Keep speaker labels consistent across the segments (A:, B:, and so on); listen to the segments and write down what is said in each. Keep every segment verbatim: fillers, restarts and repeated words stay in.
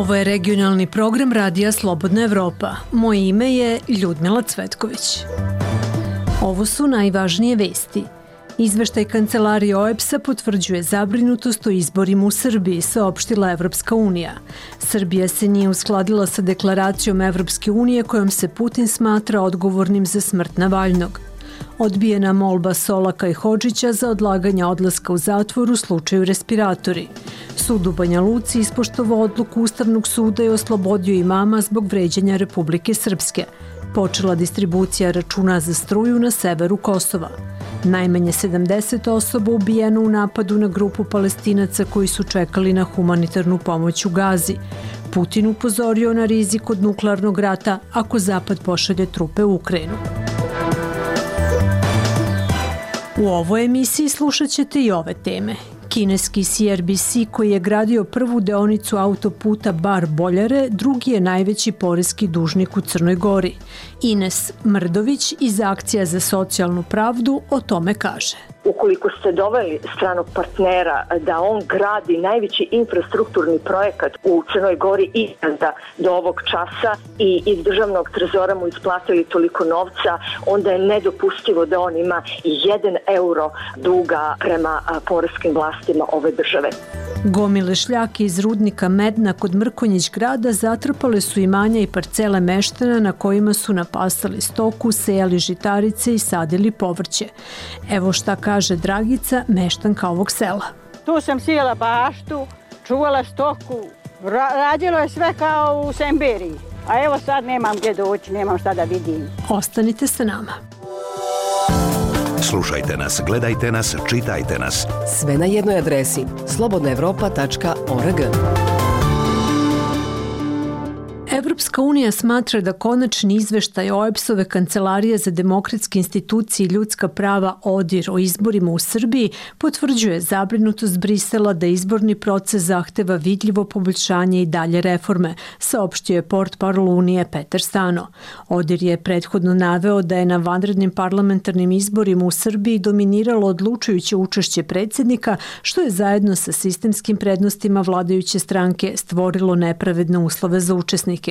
A: Ovo je regionalni program Radija Slobodna Evropa. Moje ime je Ljudmila Cvetković. Ovo su najvažnije vesti. Izveštaj Kancelarije O E B S-a potvrđuje zabrinutost o izborima u Srbiji, saopštila Evropska unija. Srbija se nije uskladila sa deklaracijom Evropske unije kojom se Putin smatra odgovornim za smrt Navalnog. Odbijena molba Solaka i Hodžića za odlaganje odlaska u zatvor u slučaju respiratori. Sud u Banja Luci ispoštovao odluku Ustavnog suda i oslobodio imama zbog vređanja Republike Srpske. Počela distribucija računa za struju na severu Kosova. Najmanje sedamdeset osoba ubijeno u napadu na grupu Palestinaca koji su čekali na humanitarnu pomoć u Gazi. Putin upozorio na rizik od nuklearnog rata ako Zapad pošalje trupe u Ukrajinu. U ovoj emisiji slušat ćete i ove teme. Kineski C R B C koji je gradio prvu deonicu autoputa Bar-Boljare, drugi je najveći poreski dužnik u Crnoj Gori. Ines Mrdović iz Akcija za socijalnu pravdu o tome kaže.
B: Ukoliko ste doveli stranog partnera da on gradi najveći infrastrukturni projekat u Crnoj Gori ikada do ovog časa i iz državnog trezora mu isplatili toliko novca, onda je nedopustivo da on ima jedan euro duga prema poreskim vlastima ove države.
A: Gomile šljake iz rudnika Medna kod Mrkonjić grada zatrpale su imanja i parcele meštana na kojima su napasali stoku, sejali žitarice i sadili povrće. Evo šta kaže Dragica, meštanka ovog sela.
C: Tu sam sijela baštu, čuvala stoku, ra- radilo je sve kao u Semberiji. A evo sad nemam gdje doći, nemam šta da vidim.
A: Ostanite sa nama.
D: Slušajte nas, gledajte nas, čitajte nas.
E: Sve na jednoj adresi slobodna evropa tačka org.
A: Evropska unija smatra da konačni izveštaj O E B S-ove Kancelarije za demokratske institucije i ljudska prava O D I R o izborima u Srbiji potvrđuje zabrinutost Brisela da izborni proces zahteva vidljivo poboljšanje i dalje reforme, saopštio je portparol Unije Petar Stano. O D I R je prethodno naveo da je na vanrednim parlamentarnim izborima u Srbiji dominiralo odlučujuće učešće predsjednika, što je zajedno sa sistemskim prednostima vladajuće stranke stvorilo nepravedne uslove za učesnike.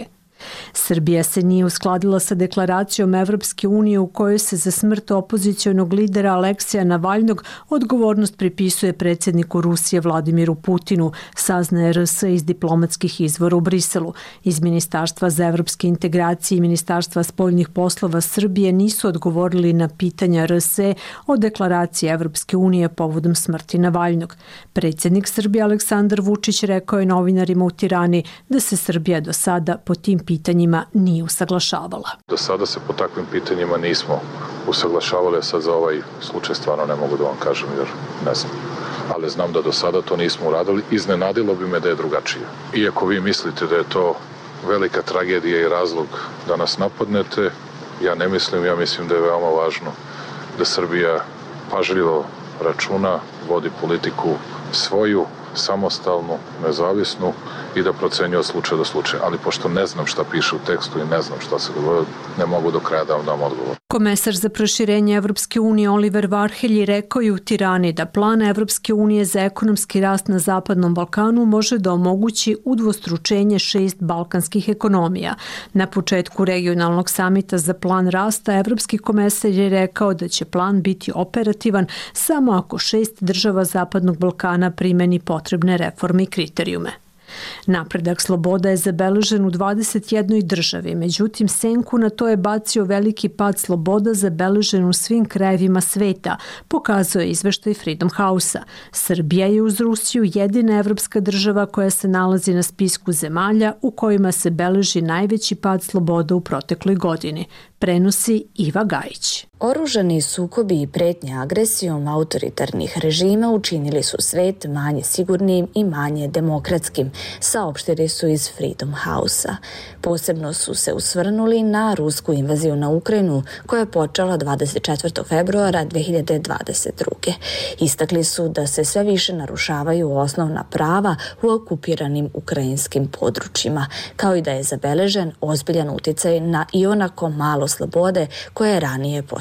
A: Srbija se nije uskladila sa deklaracijom Evropske unije u kojoj se za smrt opozicionog lidera Aleksija Navalnog odgovornost pripisuje predsjedniku Rusije Vladimiru Putinu, saznaje R S iz diplomatskih izvora u Briselu. Iz Ministarstva za evropske integracije i Ministarstva spoljnih poslova Srbije nisu odgovorili na pitanja R S o deklaraciji Evropske unije povodom smrti Navalnog. Predsjednik Srbije Aleksandar Vučić rekao je novinarima u Tirani da se Srbija do sada po tim pitanjima nije usaglašavala.
F: Do sada se po takvim pitanjima nismo usaglašavali, a sad za ovaj slučaj stvarno ne mogu da vam kažem jer ne znam. Ali znam da do sada to nismo uradili. Iznenadilo bi me da je drugačije. Iako vi mislite da je to velika tragedija i razlog da nas napadnete, ja ne mislim, ja mislim da je veoma važno da Srbija pažljivo računa, vodi politiku svoju, samostalnu, nezavisnu i da procenjuje od slučaja do slučaja. Ali pošto ne znam šta piše u tekstu i ne znam šta se govori, ne mogu do kraja da vam dam odgovor.
A: Komesar za proširenje Evropske unije Oliver Varhelji rekao je u Tirani da plan Evropske unije za ekonomski rast na Zapadnom Balkanu može da omogući udvostručenje šest balkanskih ekonomija. Na početku regionalnog samita za plan rasta Evropski komesar je rekao da će plan biti operativan samo ako šest država Zapadnog Balkana primeni potrebne reforme i kriterijume. Napredak sloboda je zabeležen u dvadeset jednoj državi, međutim senku na to je bacio veliki pad sloboda zabeležen u svim krajevima sveta, pokazuje izveštaj Freedom House-a. Srbija je uz Rusiju jedina evropska država koja se nalazi na spisku zemalja u kojima se beleži najveći pad sloboda u protekloj godini, prenosi Iva Gajić.
G: Oružani sukobi i pretnje agresijom autoritarnih režima učinili su svet manje sigurnim i manje demokratskim, saopštili su iz Freedom House-a. Posebno su se usvrnuli na rusku invaziju na Ukrajinu koja je počela dvadeset četvrtog februara dve hiljade dvadeset druge. Istakli su da se sve više narušavaju osnovna prava u okupiranim ukrajinskim područjima, kao i da je zabeležen ozbiljan uticaj na ionako malo slobode koje je ranije postojalo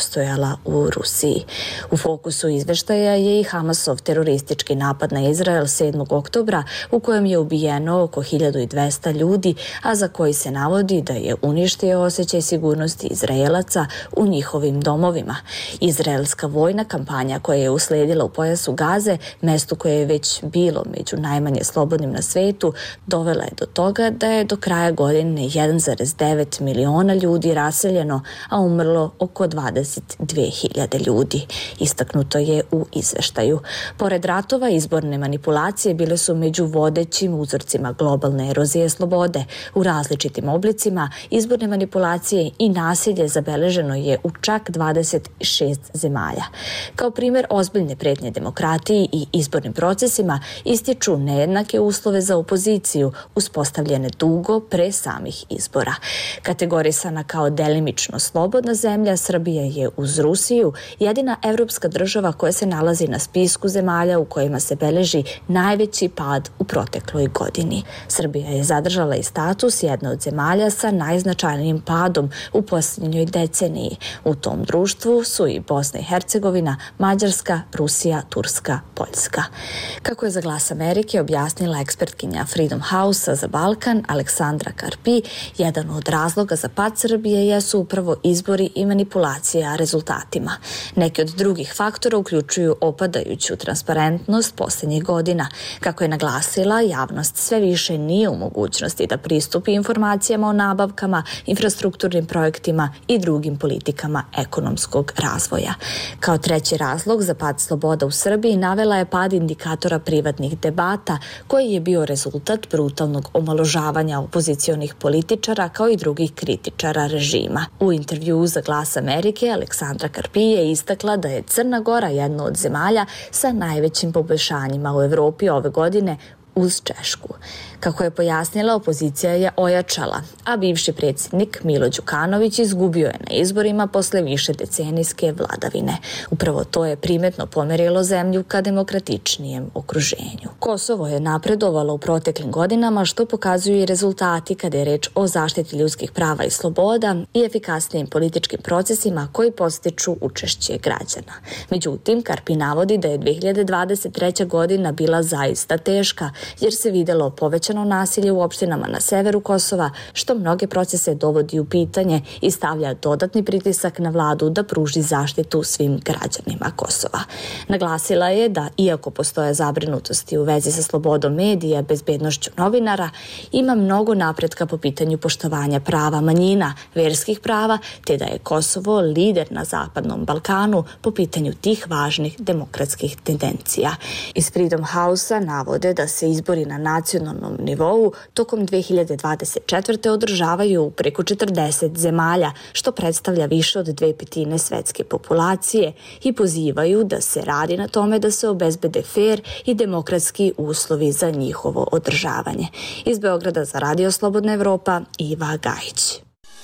G: postojala u Rusiji. U fokusu izveštaja je i Hamasov teroristički napad na Izrael sedmog oktobra u kojem je ubijeno oko hiljadu dvesta ljudi, a za koji se navodi da je uništio osjećaj sigurnosti Izraelaca u njihovim domovima. Izraelska vojna kampanja koja je usledila u pojasu Gaze, mestu koje je već bilo među najmanje slobodnim na svetu, dovela je do toga da je do kraja godine jedan zarez devet miliona ljudi raseljeno, a umrlo oko dvadeset dve hiljade ljudi. Istaknuto je u izveštaju. Pored ratova, izborne manipulacije bile su među vodećim uzorcima globalne erozije slobode. U različitim oblicima izborne manipulacije i nasilje zabeleženo je u čak dvadeset šest zemalja. Kao primjer ozbiljne pretnje demokratiji i izbornim procesima ističu nejednake uslove za opoziciju uspostavljene dugo pre samih izbora. Kategorisana kao delimično slobodna zemlja, Srbija je uz Rusiju jedina evropska država koja se nalazi na spisku zemalja u kojima se beleži najveći pad u protekloj godini. Srbija je zadržala i status jedne od zemalja sa najznačajnijim padom u posljednjoj deceniji. U tom društvu su i Bosna i Hercegovina, Mađarska, Rusija, Turska, Poljska. Kako je za Glas Amerike objasnila ekspertkinja Freedom House za Balkan Aleksandra Karpi, jedan od razloga za pad Srbije jesu upravo izbori i manipulacija rezultatima. Neki od drugih faktora uključuju opadajuću transparentnost posljednjih godina. Kako je naglasila, javnost sve više nije u mogućnosti da pristupi informacijama o nabavkama, infrastrukturnim projektima i drugim politikama ekonomskog razvoja. Kao treći razlog za pad sloboda u Srbiji navela je pad indikatora privatnih debata, koji je bio rezultat brutalnog omaložavanja opozicionih političara kao i drugih kritičara režima. U intervjuu za Glas Amerike Aleksandra Karpi je istakla da je Crna Gora jedna od zemalja sa najvećim poboljšanjima u Evropi ove godine uz Češku. Kako je pojasnila, opozicija je ojačala, a bivši predsjednik Milo Đukanović izgubio je na izborima posle više decenijske vladavine. Upravo to je primetno pomerilo zemlju ka demokratičnijem okruženju. Kosovo je napredovalo u proteklim godinama, što pokazuju i rezultati kada je reč o zaštiti ljudskih prava i sloboda i efikasnijim političkim procesima koji podstiču učešće građana. Međutim, Karpi navodi da je dve hiljade dvadeset treća godina bila zaista teška, jer se videlo povećano nasilje u opštinama na severu Kosova, što mnoge procese dovodi u pitanje i stavlja dodatni pritisak na vladu da pruži zaštitu svim građanima Kosova. Naglasila je da, iako postoje zabrinutosti u vezi sa slobodom medija, bezbednošću novinara, ima mnogo napretka po pitanju poštovanja prava manjina, verskih prava, te da je Kosovo lider na Zapadnom Balkanu po pitanju tih važnih demokratskih tendencija. Iz Freedom House-a navode da se izbori na nacionalnom nivou tokom dve hiljade dvadeset četvrte održavaju u preko četrdeset zemalja, što predstavlja više od dve petine svetske populacije, i pozivaju da se radi na tome da se obezbede fer i demokratski uslovi za njihovo održavanje. Iz Beograda za Radio Slobodna Evropa, Iva Gajić.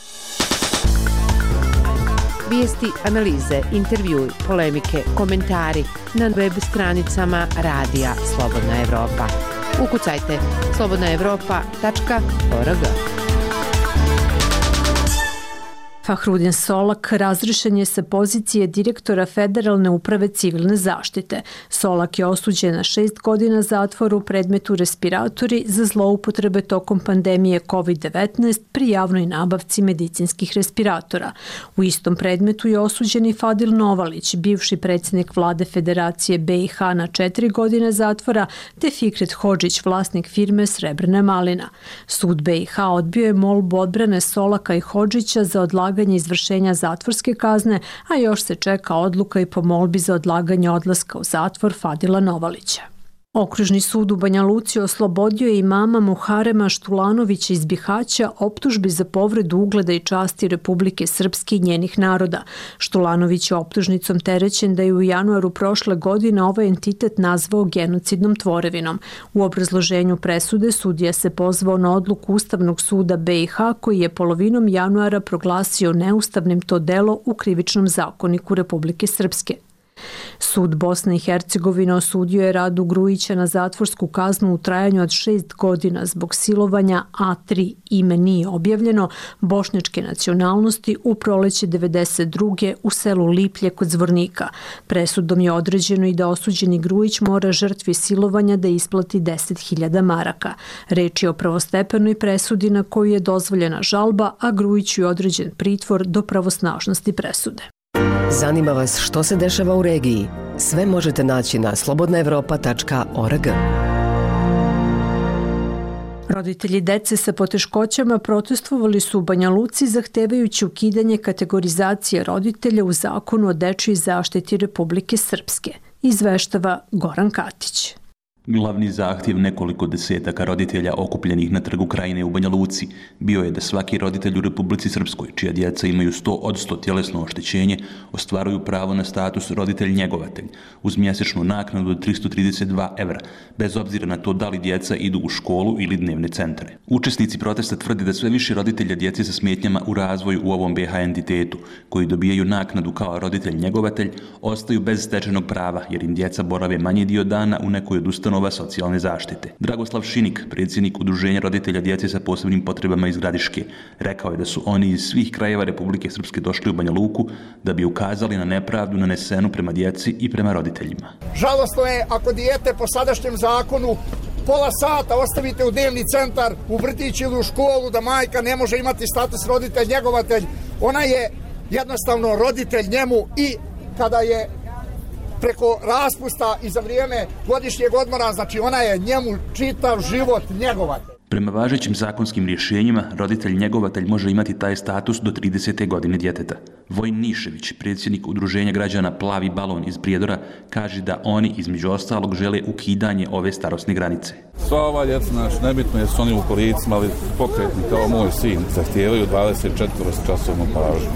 H: Vijesti, analize, intervjui, polemike, komentari na web stranicama Radija Slobodna Evropa. Ukucajte slobodna evropa tačka org.
A: Fahrudin Solak razrešen je sa pozicije direktora Federalne uprave civilne zaštite. Solak je osuđen na šest godina zatvora u predmetu respiratori za zloupotrebe tokom pandemije kovid devetnaest pri javnoj nabavci medicinskih respiratora. U istom predmetu je osuđen i Fadil Novalić, bivši predsjednik vlade Federacije B i H na četiri godine zatvora, te Fikret Hodžić, vlasnik firme Srebrna malina. Sud B i H odbio je molbu odbrane Solaka i Hodžića za odlaganje izvršenja zatvorske kazne, a još se čeka odluka i po molbi za odlaganje odlaska u zatvor Fadila Novalića. Okružni sud u Banja Luci oslobodio je imama Muharema Štulanovića iz Bihaća optužbi za povredu ugleda i časti Republike Srpske i njenih naroda. Štulanović je optužnicom terećen da je u januaru prošle godine ovaj entitet nazvao genocidnom tvorevinom. U obrazloženju presude sudija se pozvao na odluku Ustavnog suda B i H koji je polovinom januara proglasio neustavnim to delo u Krivičnom zakoniku Republike Srpske. Sud Bosne i Hercegovine osudio je Radu Grujića na zatvorsku kaznu u trajanju od šest godina zbog silovanja A tri, ime nije objavljeno, bošnjačke nacionalnosti u proleće devedeset druge u selu Liplje kod Zvornika. Presudom je određeno i da osuđeni Grujić mora žrtvi silovanja da isplati deset hiljada maraka. Reč je o prvostepenoj presudi na koju je dozvoljena žalba, a Grujiću je određen pritvor do pravosnažnosti presude.
E: Zanima vas što se dešava u regiji? Sve možete naći na slobodna evropa tačka org.
A: Roditelji dece sa poteškoćama protestvovali su u Banja Luci zahtevajući ukidanje kategorizacije roditelja u Zakonu o dečjoj zaštiti Republike Srpske, izveštava Goran Katić.
I: Glavni zahtjev nekoliko desetaka roditelja okupljenih na Trgu Krajine u Banja Luci bio je da svaki roditelj u Republici Srpskoj, čija djeca imaju sto od sto tjelesno oštećenje, ostvaruju pravo na status roditelj-njegovatelj uz mjesečnu naknadu od tristo trideset dva evra, bez obzira na to da li djeca idu u školu ili dnevne centre. Učesnici protesta tvrde da sve više roditelja djece sa smetnjama u razvoju u ovom B H entitetu, koji dobijaju naknadu kao roditelj-njegovatelj, ostaju bez stečenog prava jer im djeca borave manji dio dana u nekoj od ustanova socijalne zaštite. Dragoslav Šinik, predsjednik Udruženja roditelja djece sa posebnim potrebama iz Gradiške, rekao je da su oni iz svih krajeva Republike Srpske došli u Banja Luku da bi ukazali na nepravdu nanesenu prema djeci i prema roditeljima.
J: Žalosno je ako dijete po sadašnjem zakonu pola sata ostavite u dnevni centar, u vrtić ili u školu, da majka ne može imati status roditelj-njegovatelj. Ona je jednostavno roditelj njemu i kada je preko raspusta i za vrijeme godišnjeg odmora, znači ona je njemu čitav život njegovatelj.
I: Prema važećim zakonskim rješenjima, roditelj-njegovatelj može imati taj status do tridesete godine djeteta. Vojin Nišević, predsjednik Udruženja građana Plavi balon iz Prijedora, kaže da oni između ostalog žele ukidanje ove starosne granice.
K: Sva ova djeca, znači, nebitno je su oni u kolicima, ali pokretni kao moj sin, zahtijevaju dvadeset četiri časovnu pažnju.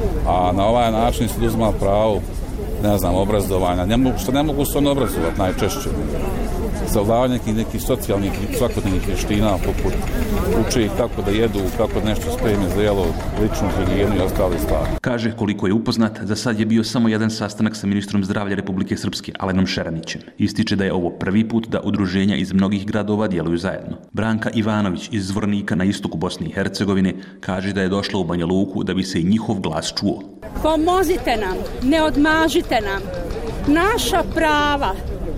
K: A na ovaj način se oduzima pravo, ne znam, obrazovanja, ne mogu, što ne mogu se on obrazovati najčešće. Savladanje nekih socijalnih i svakodnevnih vještina, poput uče kako da jedu, kako nešto spreme za jelo, ličnu higijenu i ostale stvari.
I: Kaže koliko je upoznat, za sad je bio samo jedan sastanak sa ministrom zdravlja Republike Srpske, Alenom Šeranićem. Ističe da je ovo prvi put da udruženja iz mnogih gradova djeluju zajedno. Branka Ivanović iz Zvornika na istoku Bosne i Hercegovine kaže da je došla u Banja Luku da bi se i njihov glas čuo.
L: Pomozite nam, ne odmažite nam. Naša prava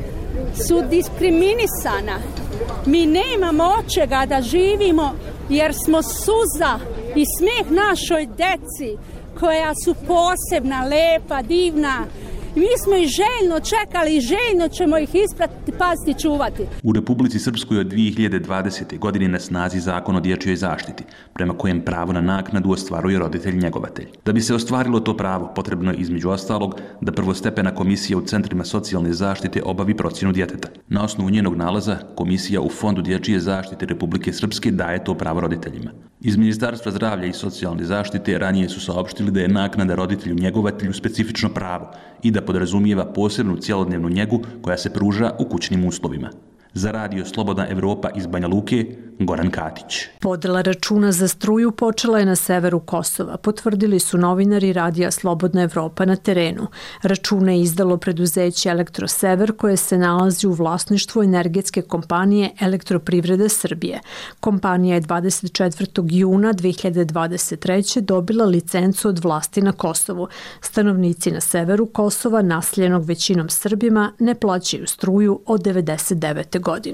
L: su diskriminisana. Mi nemamo od čega da živimo jer smo suza i smijeh našoj deci koja su posebna, lepa, divna. Mi smo ih željno čekali i željno ćemo ih ispratiti, paziti, čuvati.
I: U Republici Srpskoj od dvije hiljade dvadesete. godine na snazi Zakon o dječjoj zaštiti, prema kojem pravo na naknadu ostvaruje roditelj-njegovatelj. Da bi se ostvarilo to pravo, potrebno je između ostalog da prvostepena komisija u centrima socijalne zaštite obavi procjenu djeteta. Na osnovu njenog nalaza, komisija u Fondu dječje zaštite Republike Srpske daje to pravo roditeljima. Iz Ministarstva zdravlja i socijalne zaštite ranije su saopštili da je naknada roditelju-njegovatelju specifično pravo i da podrazumijeva posebnu cjelodnevnu njegu koja se pruža u kućnim uslovima. Za radio Slobodna Evropa iz Banja Luke, Goran Katić.
A: Podela računa za struju počela je na severu Kosova, potvrdili su novinari radija Slobodna Evropa na terenu. Račune je izdalo preduzeće Elektrosever koje se nalazi u vlasništvu energetske kompanije Elektroprivrede Srbije. Kompanija je dvadeset četvrtog juna dve hiljade dvadeset treće. dobila licencu od vlasti na Kosovu. Stanovnici na severu Kosova, naseljenog većinom Srbima, ne plaćaju struju od devedeset devete. godine.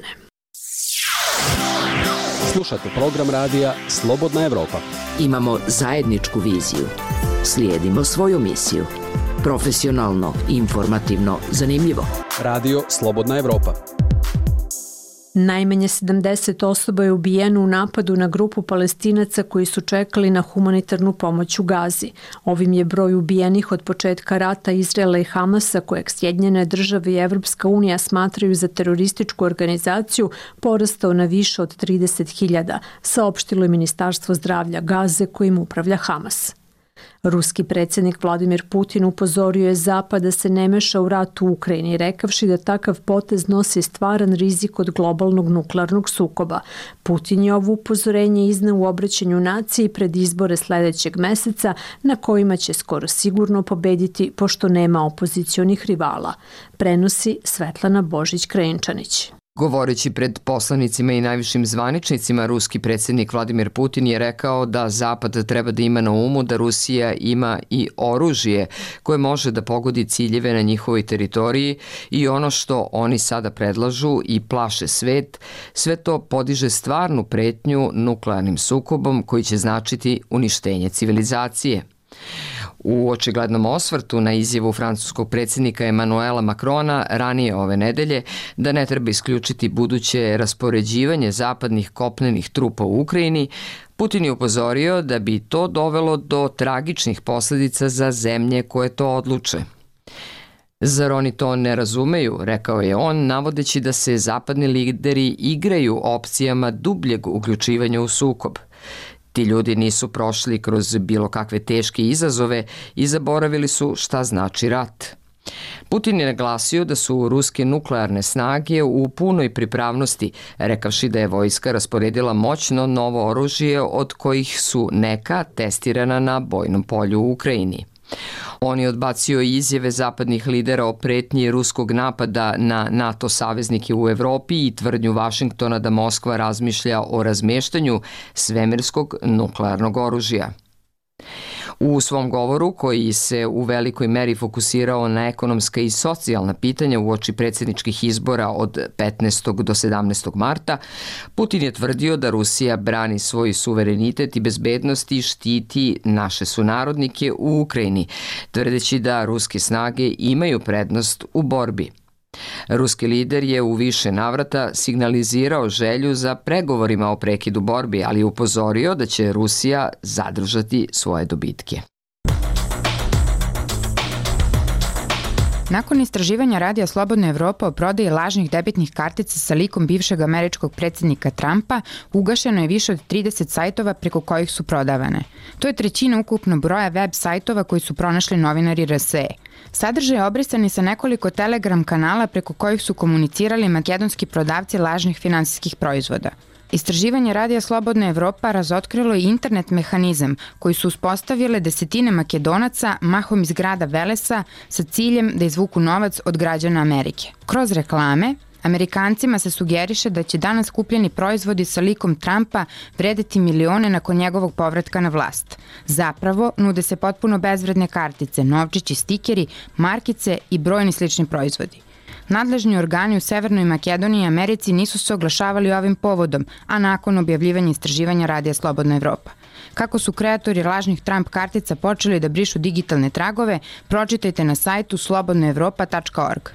M: Slušate program radija Slobodna Evropa.
N: Imamo zajedničku viziju. Slijedimo svoju misiju. Profesionalno, informativno, zanimljivo.
M: Radio Slobodna Evropa.
A: Najmanje sedamdeset osoba je ubijeno u napadu na grupu Palestinaca koji su čekali na humanitarnu pomoć u Gazi. Ovim je broj ubijenih od početka rata Izraela i Hamasa, kojeg Sjedinjene države i Evropska unija smatraju za terorističku organizaciju, porastao na više od trideset hiljada, saopštilo je Ministarstvo zdravlja Gaze kojim upravlja Hamas. Ruski predsjednik Vladimir Putin upozorio je Zapad da se ne meša u rat u Ukrajini, rekavši da takav potez nosi stvaran rizik od globalnog nuklearnog sukoba. Putin je ovo upozorenje izneo u obraćanju naciji pred izbore sledećeg meseca, na kojima će skoro sigurno pobediti pošto nema opozicionih rivala. Prenosi Svetlana Božić-Krajinčanić.
O: Govoreći pred poslanicima i najvišim zvaničnicima, ruski predsjednik Vladimir Putin je rekao da Zapad treba da ima na umu da Rusija ima i oružje koje može da pogodi ciljeve na njihovoj teritoriji i ono što oni sada predlažu i plaše svet, sve to podiže stvarnu pretnju nuklearnim sukobom koji će značiti uništenje civilizacije. U očiglednom osvrtu na izjavu francuskog predsjednika Emanuela Macrona ranije ove nedelje da ne treba isključiti buduće raspoređivanje zapadnih kopnenih trupa u Ukrajini, Putin je upozorio da bi to dovelo do tragičnih posledica za zemlje koje to odluče. Zar oni to ne razumeju, rekao je on, navodeći da se zapadni lideri igraju opcijama dubljeg uključivanja u sukob. Ti ljudi nisu prošli kroz bilo kakve teške izazove i zaboravili su šta znači rat. Putin je naglasio da su ruske nuklearne snage u punoj pripravnosti, rekavši da je vojska rasporedila moćno novo oružje od kojih su neka testirana na bojnom polju u Ukrajini. On je odbacio izjave zapadnih lidera o pretnji ruskog napada na NATO saveznike u Evropi i tvrdnju Vašingtona da Moskva razmišlja o razmeštanju svemirskog nuklearnog oružja. U svom govoru, koji se u velikoj meri fokusirao na ekonomska i socijalna pitanja uoči predsjedničkih izbora od petnaestog do sedamnaestog marta, Putin je tvrdio da Rusija brani svoj suverenitet i bezbednost i štiti naše sunarodnike u Ukrajini, tvrdeći da ruske snage imaju prednost u borbi. Ruski lider je u više navrata signalizirao želju za pregovorima o prekidu borbi, ali je upozorio da će Rusija zadržati svoje dobitke.
P: Nakon istraživanja Radija Slobodna Evropa o prodaji lažnih debitnih kartica sa likom bivšeg američkog predsjednika Trumpa, ugašeno je više od trideset sajtova preko kojih su prodavane. To je trećina ukupno broja web sajtova koji su pronašli novinari R S E. Sadržaj je obrisan sa nekoliko Telegram kanala preko kojih su komunicirali makedonski prodavci lažnih finansijskih proizvoda. Istraživanje Radija Slobodna Evropa razotkrilo je internet mehanizam koji su uspostavile desetine Makedonaca, mahom iz grada Velesa, sa ciljem da izvuku novac od građana Amerike. Kroz reklame, Amerikancima se sugeriše da će danas kupljeni proizvodi sa likom Trumpa vredeti milione nakon njegovog povratka na vlast. Zapravo, nude se potpuno bezvredne kartice, novčići, stikeri, markice i brojni slični proizvodi. Nadležni organi u Severnoj Makedoniji i Americi nisu se oglašavali ovim povodom, a nakon objavljivanja istraživanja Radija Slobodna Evropa. Kako su kreatori lažnih Trump kartica počeli da brišu digitalne tragove, pročitajte na sajtu slobodna evropa tačka org.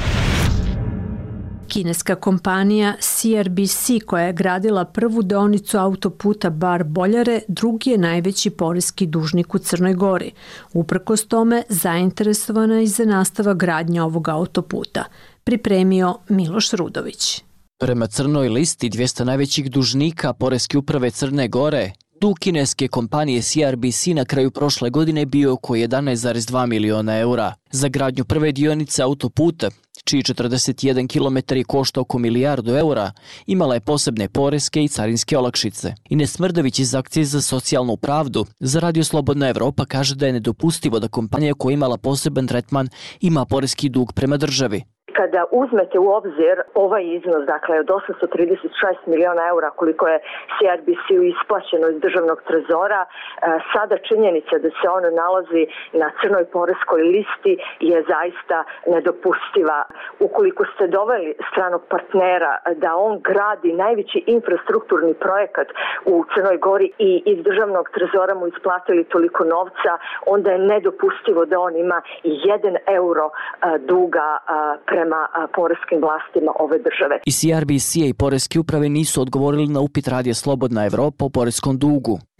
A: Kineska kompanija C R B C, koja je gradila prvu deonicu autoputa Bar-Boljare, drugi je najveći poreski dužnik u Crnoj Gori. Uprkos tome, zainteresovana je i za nastava gradnje ovog autoputa. Pripremio Miloš Rudović.
Q: Prema crnoj listi dvjesto najvećih dužnika Poreske uprave Crne Gore, dug kineske kompanije C R B C na kraju prošle godine bio oko jedanaest zarez dva miliona eura. Za gradnju prve dionice autoputa, čiji četrdeset jedan kilometri košta oko milijardu eura, imala je posebne poreske i carinske olakšice. Ines Smrdović iz Akcije za socijalnu pravdu za Radio Slobodna Evropa kaže da je nedopustivo da kompanija koja je imala poseban tretman ima poreski dug prema državi.
B: Kada uzmete u obzir ovaj iznos, dakle od osamsto trideset šest miliona eura koliko je C R B C-u isplaćeno iz državnog trezora, sada činjenica da se ono nalazi na crnoj poreskoj listi je zaista nedopustiva. Ukoliko ste doveli stranog partnera da on gradi najveći infrastrukturni projekat u Crnoj Gori i iz državnog trezora mu isplatili toliko novca, onda je nedopustivo da on ima jedan euro duga prema prema poreskim vlastima ove države.
Q: I C R B C i poreske uprave nisu odgovorili na upit Radija Slobodna Evropa o poreskom dugu.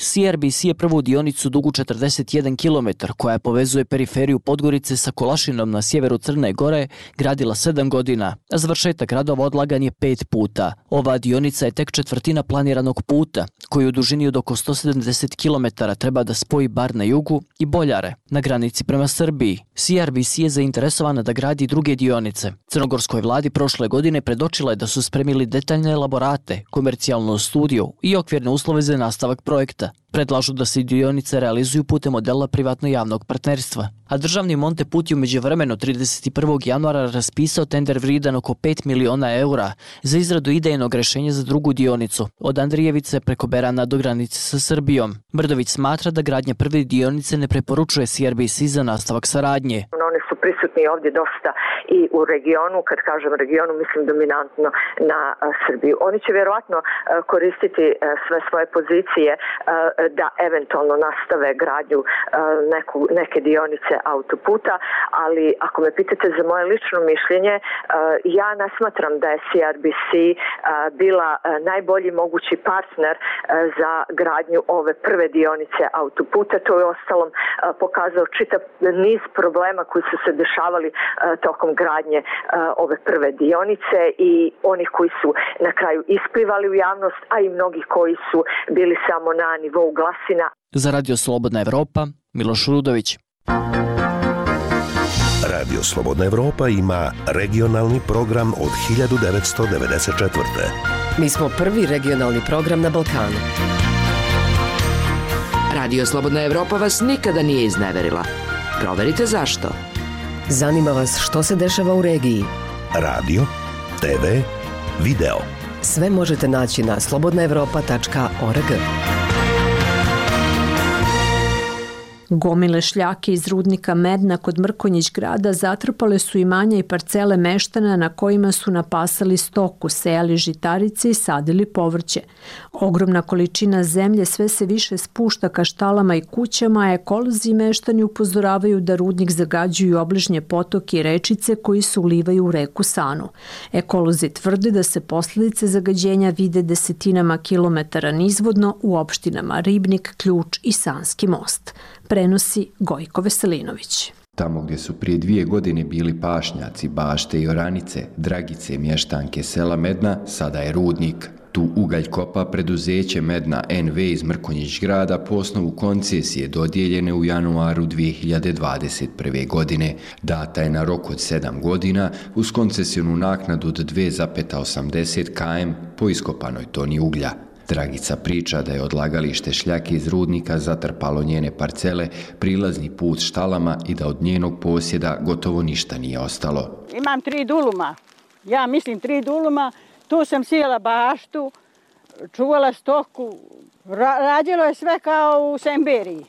Q: C R B C je prvu dionicu dugu četrdeset jedan kilometar koja povezuje periferiju Podgorice sa Kolašinom na sjeveru Crne Gore gradila sedam godina, a završetak radova odlagan je pet puta. Ova dionica je tek četvrtina planiranog puta, koji u dužini od oko sto sedamdeset kilometara treba da spoji Bar na jugu i Boljare, na granici prema Srbiji. C R B C je zainteresovana da gradi druge dionice. Crnogorskoj vladi prošle godine predočila je da su spremili detaljne elaborate, komercijalnu studiju i okvirne uslove za nastavak projekta. Predlažu da se dionice realizuju putem modela privatno-javnog partnerstva. A državni Monteput je umeđuvremeno trideset prvog januara raspisao tender vrijedan oko pet miliona eura za izradu idejnog rešenja za drugu dionicu, od Andrijevice preko Berana do granice sa Srbijom. Brdović smatra da gradnja prve dionice ne preporučuje C R B C za nastavak saradnje.
B: Oni su prisutni ovdje dosta i u regionu, kad kažem regionu, mislim dominantno na Srbiju. Oni će vjerovatno koristiti sve svoje pozicije da eventualno nastave gradnju neku, neke dionice autoputa, ali ako me pitate za moje lično mišljenje, ja ne smatram da je C R B C bila najbolji mogući partner za gradnju ove prve dionice autoputa. To je ostalom pokazao čitav niz problema koji su se dešavali tokom gradnje ove prve dionice i onih koji su na kraju isplivali u javnost, a i mnogi koji su bili samo na nivou glasina.
Q: Za Radio Slobodna Evropa, Miloš Rudović.
D: Radio Slobodna Evropa ima regionalni program od hiljadu devetsto devedeset četvrte.
E: Mi smo prvi regionalni program na Balkanu.
N: Radio Slobodna Evropa vas nikada nije izneverila. Proverite zašto.
E: Zanima vas što se dešava u regiji.
D: Radio, T V, video.
E: Sve možete naći na slobodna evropa tačka org.
A: Gomile šljake iz rudnika Medna kod Mrkonjić grada zatrpale su imanja i parcele meštana na kojima su napasali stoku, sejali žitarice i sadili povrće. Ogromna količina zemlje sve se više spušta ka štalama i kućama, a ekolozi i meštani upozoravaju da rudnik zagađuju obližnje potoke i rečice koji se ulivaju u reku Sanu. Ekolozi tvrde da se posljedice zagađenja vide desetinama kilometara nizvodno u opštinama Ribnik, Ključ i Sanski most. Prenosi Gojko Veselinović.
R: Tamo gdje su prije dvije godine bili pašnjaci, bašte i oranice, Dragice, mještanke sela Medna, sada je rudnik. Tu ugalj kopa preduzeće Medna N V iz Mrkonjić grada po osnovu koncesije dodijeljene u januaru dvije hiljade dvadeset prve. godine. Data je na rok od sedam godina uz koncesionu naknadu od dve zarez osamdeset kilometara po iskopanoj toni uglja. Dragica priča da je odlagalište šljake iz rudnika zatrpalo njene parcele, prilazni put štalama i da od njenog posjeda gotovo ništa nije ostalo.
C: Imam tri duluma, ja mislim tri duluma, tu sam sijala baštu, čuvala stoku, ra- rađilo je sve kao u Semberiji.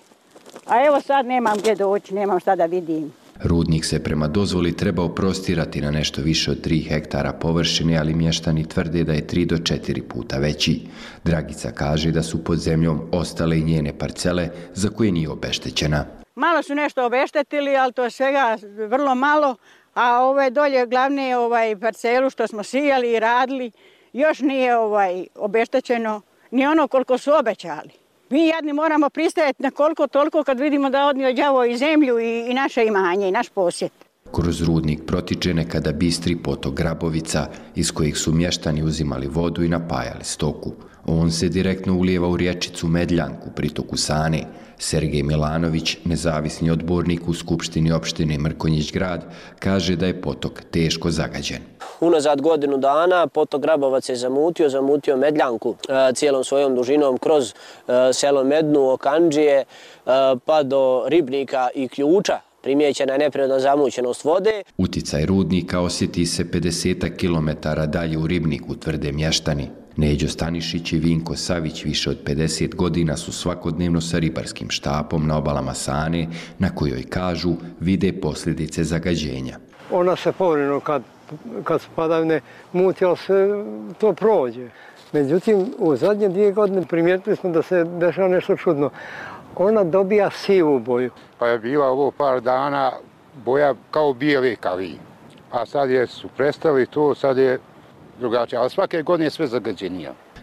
C: A evo sad nemam gdje doći, nemam šta da vidim.
R: Rudnik se prema dozvoli trebao prostirati na nešto više od tri hektara površine, ali mještani tvrde da je tri do četiri puta veći. Dragica kaže da su pod zemljom ostale i njene parcele za koje nije obeštećena.
C: Malo su nešto obeštetili, ali to je svega vrlo malo, a ove dolje glavne ovaj parcelu što smo sijali i radili još nije ovaj obeštećeno ni ono koliko su obećali. Mi jadni moramo pristajati na koliko toliko kad vidimo da odnio đavo i zemlju i, i naše imanje i naš posjed.
R: Kroz rudnik protiče nekada bistri potok Grabovica iz kojih su mještani uzimali vodu i napajali stoku. On se direktno ulijeva u rječicu Medljanku, pritoku Sane. Sergej Milanović, nezavisni odbornik u Skupštini opštine Mrkonjić grad, kaže da je potok teško zagađen.
S: Unazad godinu dana potok Grabovac je zamutio, zamutio Medljanku e, cijelom svojom dužinom kroz e, selo Mednu, Okandžije, e, pa do Ribnika i Ključa. Primijećena je neprirodna zamućenost vode.
R: Uticaj rudnika osjeti se pedeset kilometara dalje u Ribniku, tvrde mještani. Neđo Stanišić i Vinko Savić više od pedeset godina su svakodnevno sa ribarskim štapom na obalama Sane, na kojoj kažu vide posljedice zagađenja.
T: Ona se povremeno kad, kad su padavine muti, ali se to prođe. Međutim, u zadnje dvije godine primijetili smo da se dešava nešto čudno. Ona dobija sivu boju.
U: Pa je bila ovo par dana boja kao bijeli kali, a sad je su prestali to, sad je drugačije, ali svake godine je sve zagađenija.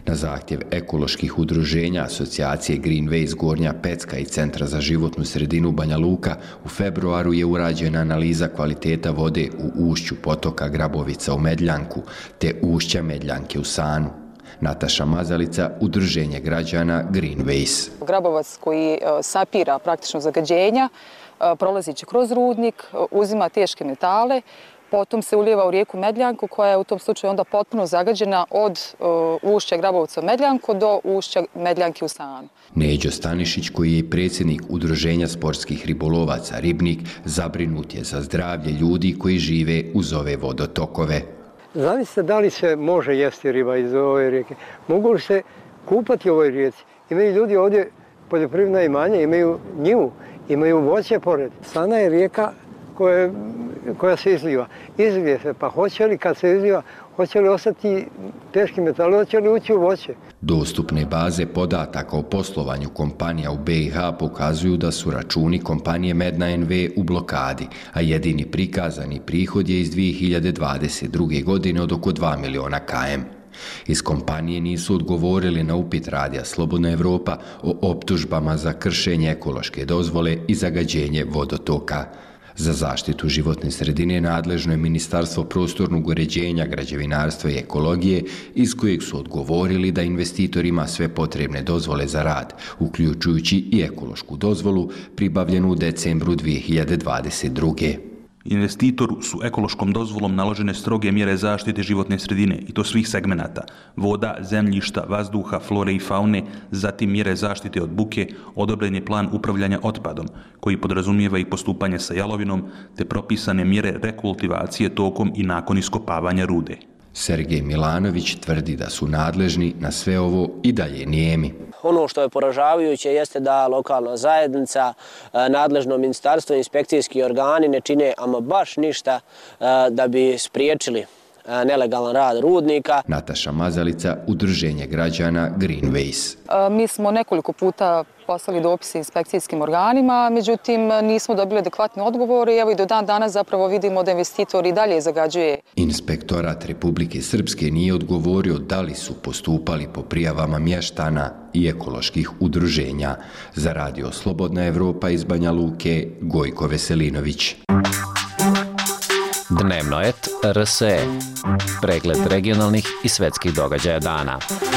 R: Na zahtjev ekoloških udruženja asocijacije Greenways Gornja Pecka i Centra za životnu sredinu Banja Luka u februaru je urađena analiza kvaliteta vode u ušću potoka Grabovica u Medljanku te ušća Medljanke u Sanu. Nataša Mazalica, udruženje građana Greenways.
F: Grabovac koji sapira praktično zagađenja, prolazi će kroz rudnik, uzima teške metale, potom se ulijeva u rijeku Medljanku koja je u tom slučaju onda potpuno zagađena od uh, ušća Grabovca u Medljanku do ušća Medljanke u Sanu.
R: Neđo Stanišić, koji je predsjednik Udruženja sportskih ribolovaca Ribnik, zabrinut je za zdravlje ljudi koji žive uz ove vodotokove.
T: Zamislite da li se može jesti riba iz ove rijeke? Mogu li se kupati u ovoj rijeci? Imaju ljudi ovdje poljoprivredna imanja, imaju njivu, imaju voće pored. Sana je rijeka koja, koja se izliva. Izlije se, pa hoće li kad se izliva, hoće li ostati teški metali, hoće li ući u voće?
R: Dostupne baze podataka o poslovanju kompanija u B i H pokazuju da su računi kompanije Medna N V u blokadi, a jedini prikazani prihod je iz dvije hiljade dvadeset druge. godine od oko dva miliona km. Iz kompanije nisu odgovorili na upit Radija Slobodna Evropa o optužbama za kršenje ekološke dozvole i zagađenje vodotoka. Za zaštitu životne sredine nadležno je Ministarstvo prostornog uređenja, građevinarstva i ekologije, iz kojeg su odgovorili da investitor ima sve potrebne dozvole za rad, uključujući i ekološku dozvolu pribavljenu u decembru dvije hiljade dvadeset druge.
I: Investitoru su ekološkom dozvolom naložene stroge mjere zaštite životne sredine i to svih segmenata: voda, zemljišta, vazduha, flore i faune, zatim mjere zaštite od buke, odobren je plan upravljanja otpadom, koji podrazumijeva i postupanje sa jalovinom, te propisane mjere rekultivacije tokom i nakon iskopavanja rude.
R: Sergej Milanović tvrdi da su nadležni na sve ovo i dalje nijemi.
S: Ono što je poražavajuće jeste da lokalna zajednica, nadležno ministarstvo i inspekcijski organi ne čine ama baš ništa da bi spriječili nelegalan rad rudnika.
R: Nataša Mazalica, udruženje građana Greenways.
F: Mi smo nekoliko puta poslali dopise inspekcijskim organima, međutim nismo dobili adekvatne odgovore i evo i do dan danas zapravo vidimo da investitor i dalje zagađuje.
R: Inspektorat Republike Srpske nije odgovorio da li su postupali po prijavama mještana i ekoloških udruženja. Za Radio Slobodna Evropa iz Banja Luke, Gojko Veselinović.
V: Dnevnoet R S E. Pregled regionalnih i svetskih događaja dana.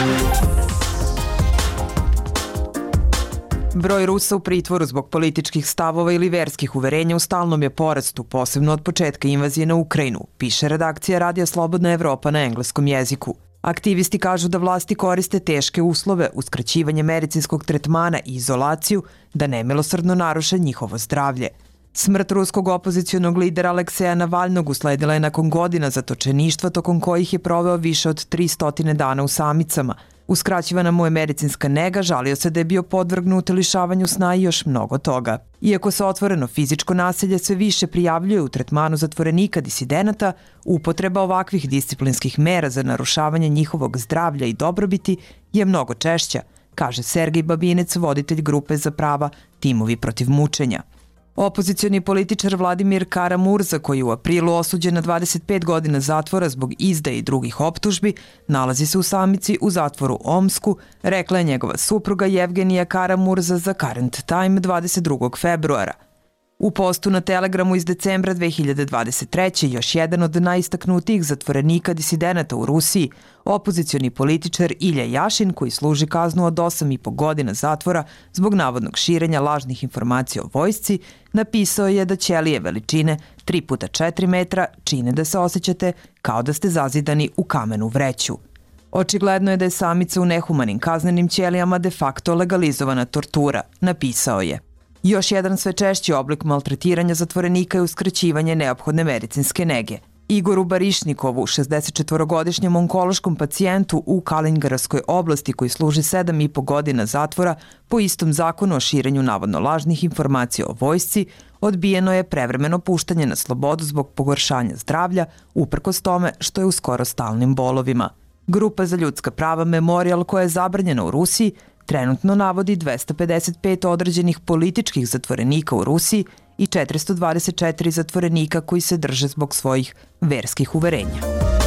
W: Broj Rusa u pritvoru zbog političkih stavova ili verskih uverenja u stalnom je porastu, posebno od početka invazije na Ukrajinu, piše redakcija Radija Slobodna Evropa na engleskom jeziku. Aktivisti kažu da vlasti koriste teške uslove, uskraćivanje medicinskog tretmana i izolaciju da nemilosrdno naruše njihovo zdravlje. Smrt ruskog opozicionog lidera Alekseja Navalnog usledila je nakon godina zatočeništva tokom kojih je proveo više od tristo dana u samicama. Uskraćivana mu je medicinska nega, žalio se da je bio podvrgnut lišavanju sna i još mnogo toga. Iako se otvoreno fizičko nasilje sve više prijavljuje u tretmanu zatvorenika disidenata, upotreba ovakvih disciplinskih mera za narušavanje njihovog zdravlja i dobrobiti je mnogo češća, kaže Sergej Babinec, voditelj grupe za prava Timovi protiv mučenja. Opozicioni političar Vladimir Kara-Murza, koji je u aprilu osuđen na dvadeset pet godina zatvora zbog izdaje i drugih optužbi, nalazi se u samici u zatvoru Omsku, rekla je njegova supruga Jevgenija Kara-Murza za Current Time dvadeset drugog februara. U postu na Telegramu iz decembra dve hiljade dvadeset treće. još jedan od najistaknutijih zatvorenika disidenata u Rusiji, opozicioni političar Ilja Jašin, koji služi kaznu od osam i po godina zatvora zbog navodnog širenja lažnih informacija o vojsci, napisao je da ćelije veličine tri puta četiri metra čine da se osjećate kao da ste zazidani u kamenu vreću. Očigledno je da je samica u nehumanim kaznenim ćelijama de facto legalizovana tortura, napisao je. Još jedan sve češći oblik maltretiranja zatvorenika je uskraćivanje neophodne medicinske nege. Igoru Barišnikovu, šezdesetčetvorogodišnjem onkološkom pacijentu u Kalingarovskoj oblasti koji služi sedam i po godina zatvora po istom zakonu o širenju navodno lažnih informacija o vojsci, odbijeno je prevremeno puštanje na slobodu zbog pogoršanja zdravlja, uprkos tome što je u skoro stalnim bolovima. Grupa za ljudska prava Memorial, koja je zabranjena u Rusiji, trenutno navodi dvesta pedeset pet određenih političkih zatvorenika u Rusiji i četiristo dvadeset četiri zatvorenika koji se drže zbog svojih verskih uverenja.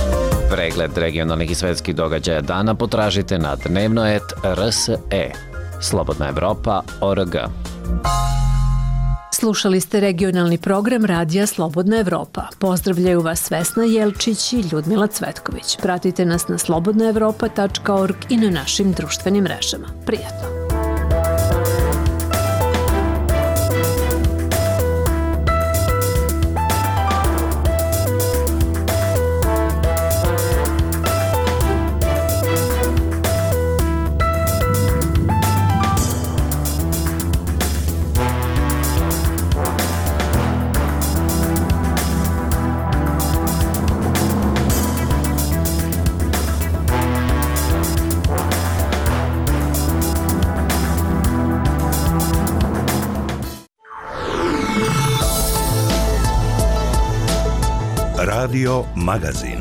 V: Pregled regionalnih i svetskih događaja dana potražite na dnevnoet tačka r s e. Slobodna Evropa tačka org.
A: Slušali ste regionalni program Radija Slobodna Evropa. Pozdravljaju vas Vesna Jelčić i Ljudmila Cvetković. Pratite nas na slobodna evropa tačka org i na našim društvenim mrežama. Prijatno!
D: Radio Magazin.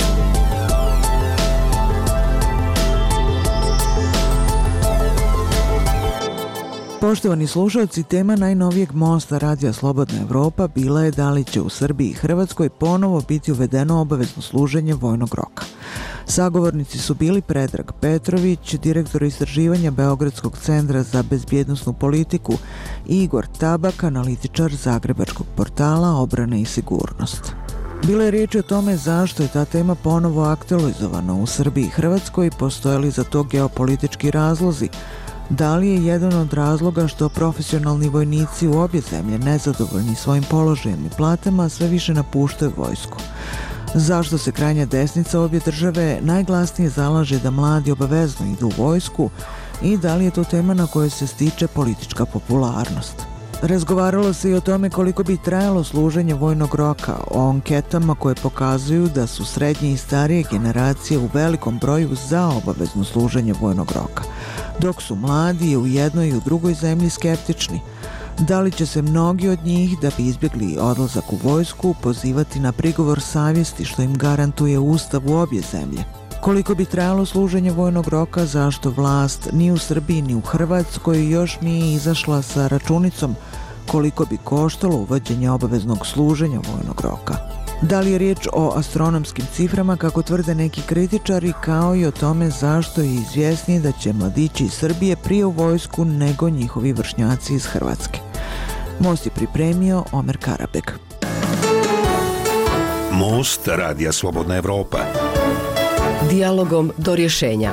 G: Poštovani slušalci, tema najnovijeg mosta Radija Slobodna Evropa bila je da li će u Srbiji i Hrvatskoj ponovo biti uvedeno obavezno služenje vojnog roka. Sagovornici su bili Predrag Petrović, direktor istraživanja Beogradskog centra za bezbjednosnu politiku, i Igor Tabak, analitičar zagrebačkog portala Obrana i sigurnost. Bilo je riječ o tome zašto je ta tema ponovo aktualizovana u Srbiji i Hrvatskoj, postoje li za to geopolitički razlozi, da li je jedan od razloga što profesionalni vojnici u obje zemlje nezadovoljni svojim položajem i platama sve više napuštaju vojsku. Zašto se krajnja desnica obje države najglasnije zalaže da mladi obavezno idu u vojsku i da li je to tema na kojoj se stiče politička popularnost. Razgovaralo se i o tome koliko bi trajalo služenje vojnog roka, o anketama koje pokazuju da su srednje i starije generacije u velikom broju za obavezno služenje vojnog roka, dok su mladi u jednoj i u drugoj zemlji skeptični. Da li će se mnogi od njih, da bi izbjegli odlazak u vojsku, pozivati na prigovor savjesti što im garantuje Ustav u obje zemlje? Koliko bi trajalo služenje vojnog roka, zašto vlast ni u Srbiji ni u Hrvatskoj još nije izašla sa računicom koliko bi koštalo uvođenje obaveznog služenja vojnog roka? Da li je riječ o astronomskim ciframa, kako tvrde neki kritičari, kao i o tome zašto je izvjesnije da će mladići iz Srbije prije u vojsku nego njihovi vršnjaci iz Hrvatske? Most je pripremio Omer Karabek.
D: Most Radija Slobodna Evropa.
E: Dijalogom do rješenja.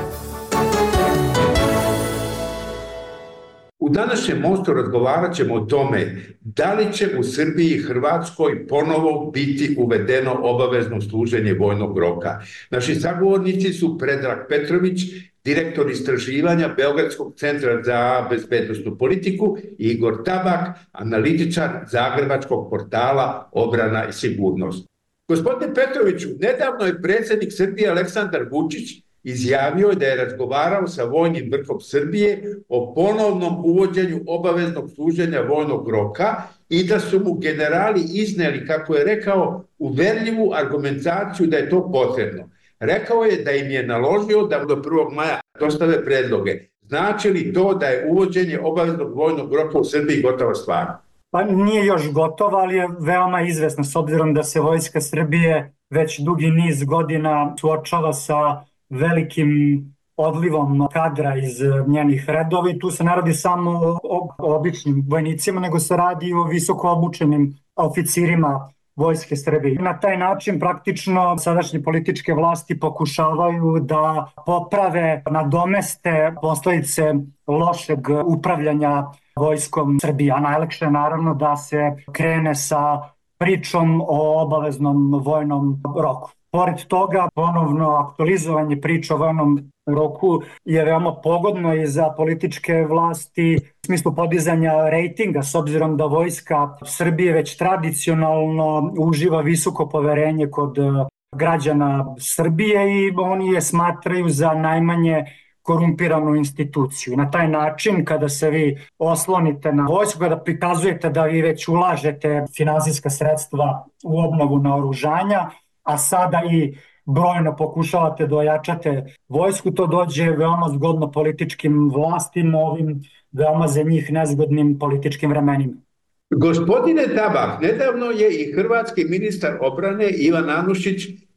H: U današnjem mostu razgovarat ćemo o tome da li će u Srbiji i Hrvatskoj ponovo biti uvedeno obavezno služenje vojnog roka. Naši sagovornici su Predrag Petrović, direktor istraživanja Beogradskog centra za bezbednosnu politiku, i Igor Tabak, analitičar zagrebačkog portala Obrana i sigurnost. Gospodine Petroviću, nedavno je predsjednik Srbije Aleksandar Vučić izjavio da je razgovarao sa vojnim vrhom Srbije o ponovnom uvođenju obaveznog služenja vojnog roka i da su mu generali izneli, kako je rekao, uverljivu argumentaciju da je to potrebno. Rekao je da im je naložio da do prvog maja dostave predloge. Znači li to da je uvođenje obaveznog vojnog roka u Srbiji gotova stvar?
J: Pa nije još gotova, ali je veoma izvesna s obzirom da se Vojska Srbije već dugi niz godina suočava sa velikim odlivom kadra iz njenih redova i tu se ne radi samo o običnim vojnicima, nego se radi o visoko obučenim oficirima Vojske Srbije. Na taj način praktično sadašnje političke vlasti pokušavaju da poprave, nadomeste posledice lošeg upravljanja Vojskom Srbije, a najlakše je naravno da se krene sa pričom o obaveznom vojnom roku. Pored toga, ponovno aktualizovanje priča o vojnom roku je veoma pogodno i za političke vlasti u smislu podizanja rejtinga, s obzirom da Vojska Srbije već tradicionalno uživa visoko poverenje kod građana Srbije i oni je smatraju za najmanje korumpiranu instituciju. Na taj način, kada se vi oslonite na vojsku, kada prikazujete da vi već ulažete finansijska sredstva u obnovu naoružanja, a sada i brojno pokušavate da ojačate vojsku, to dođe veoma zgodno političkim vlastima, ovim veoma za njih nezgodnim političkim vremenima.
H: Gospodine Tabak, nedavno je i hrvatski ministar obrane Ivan Anušić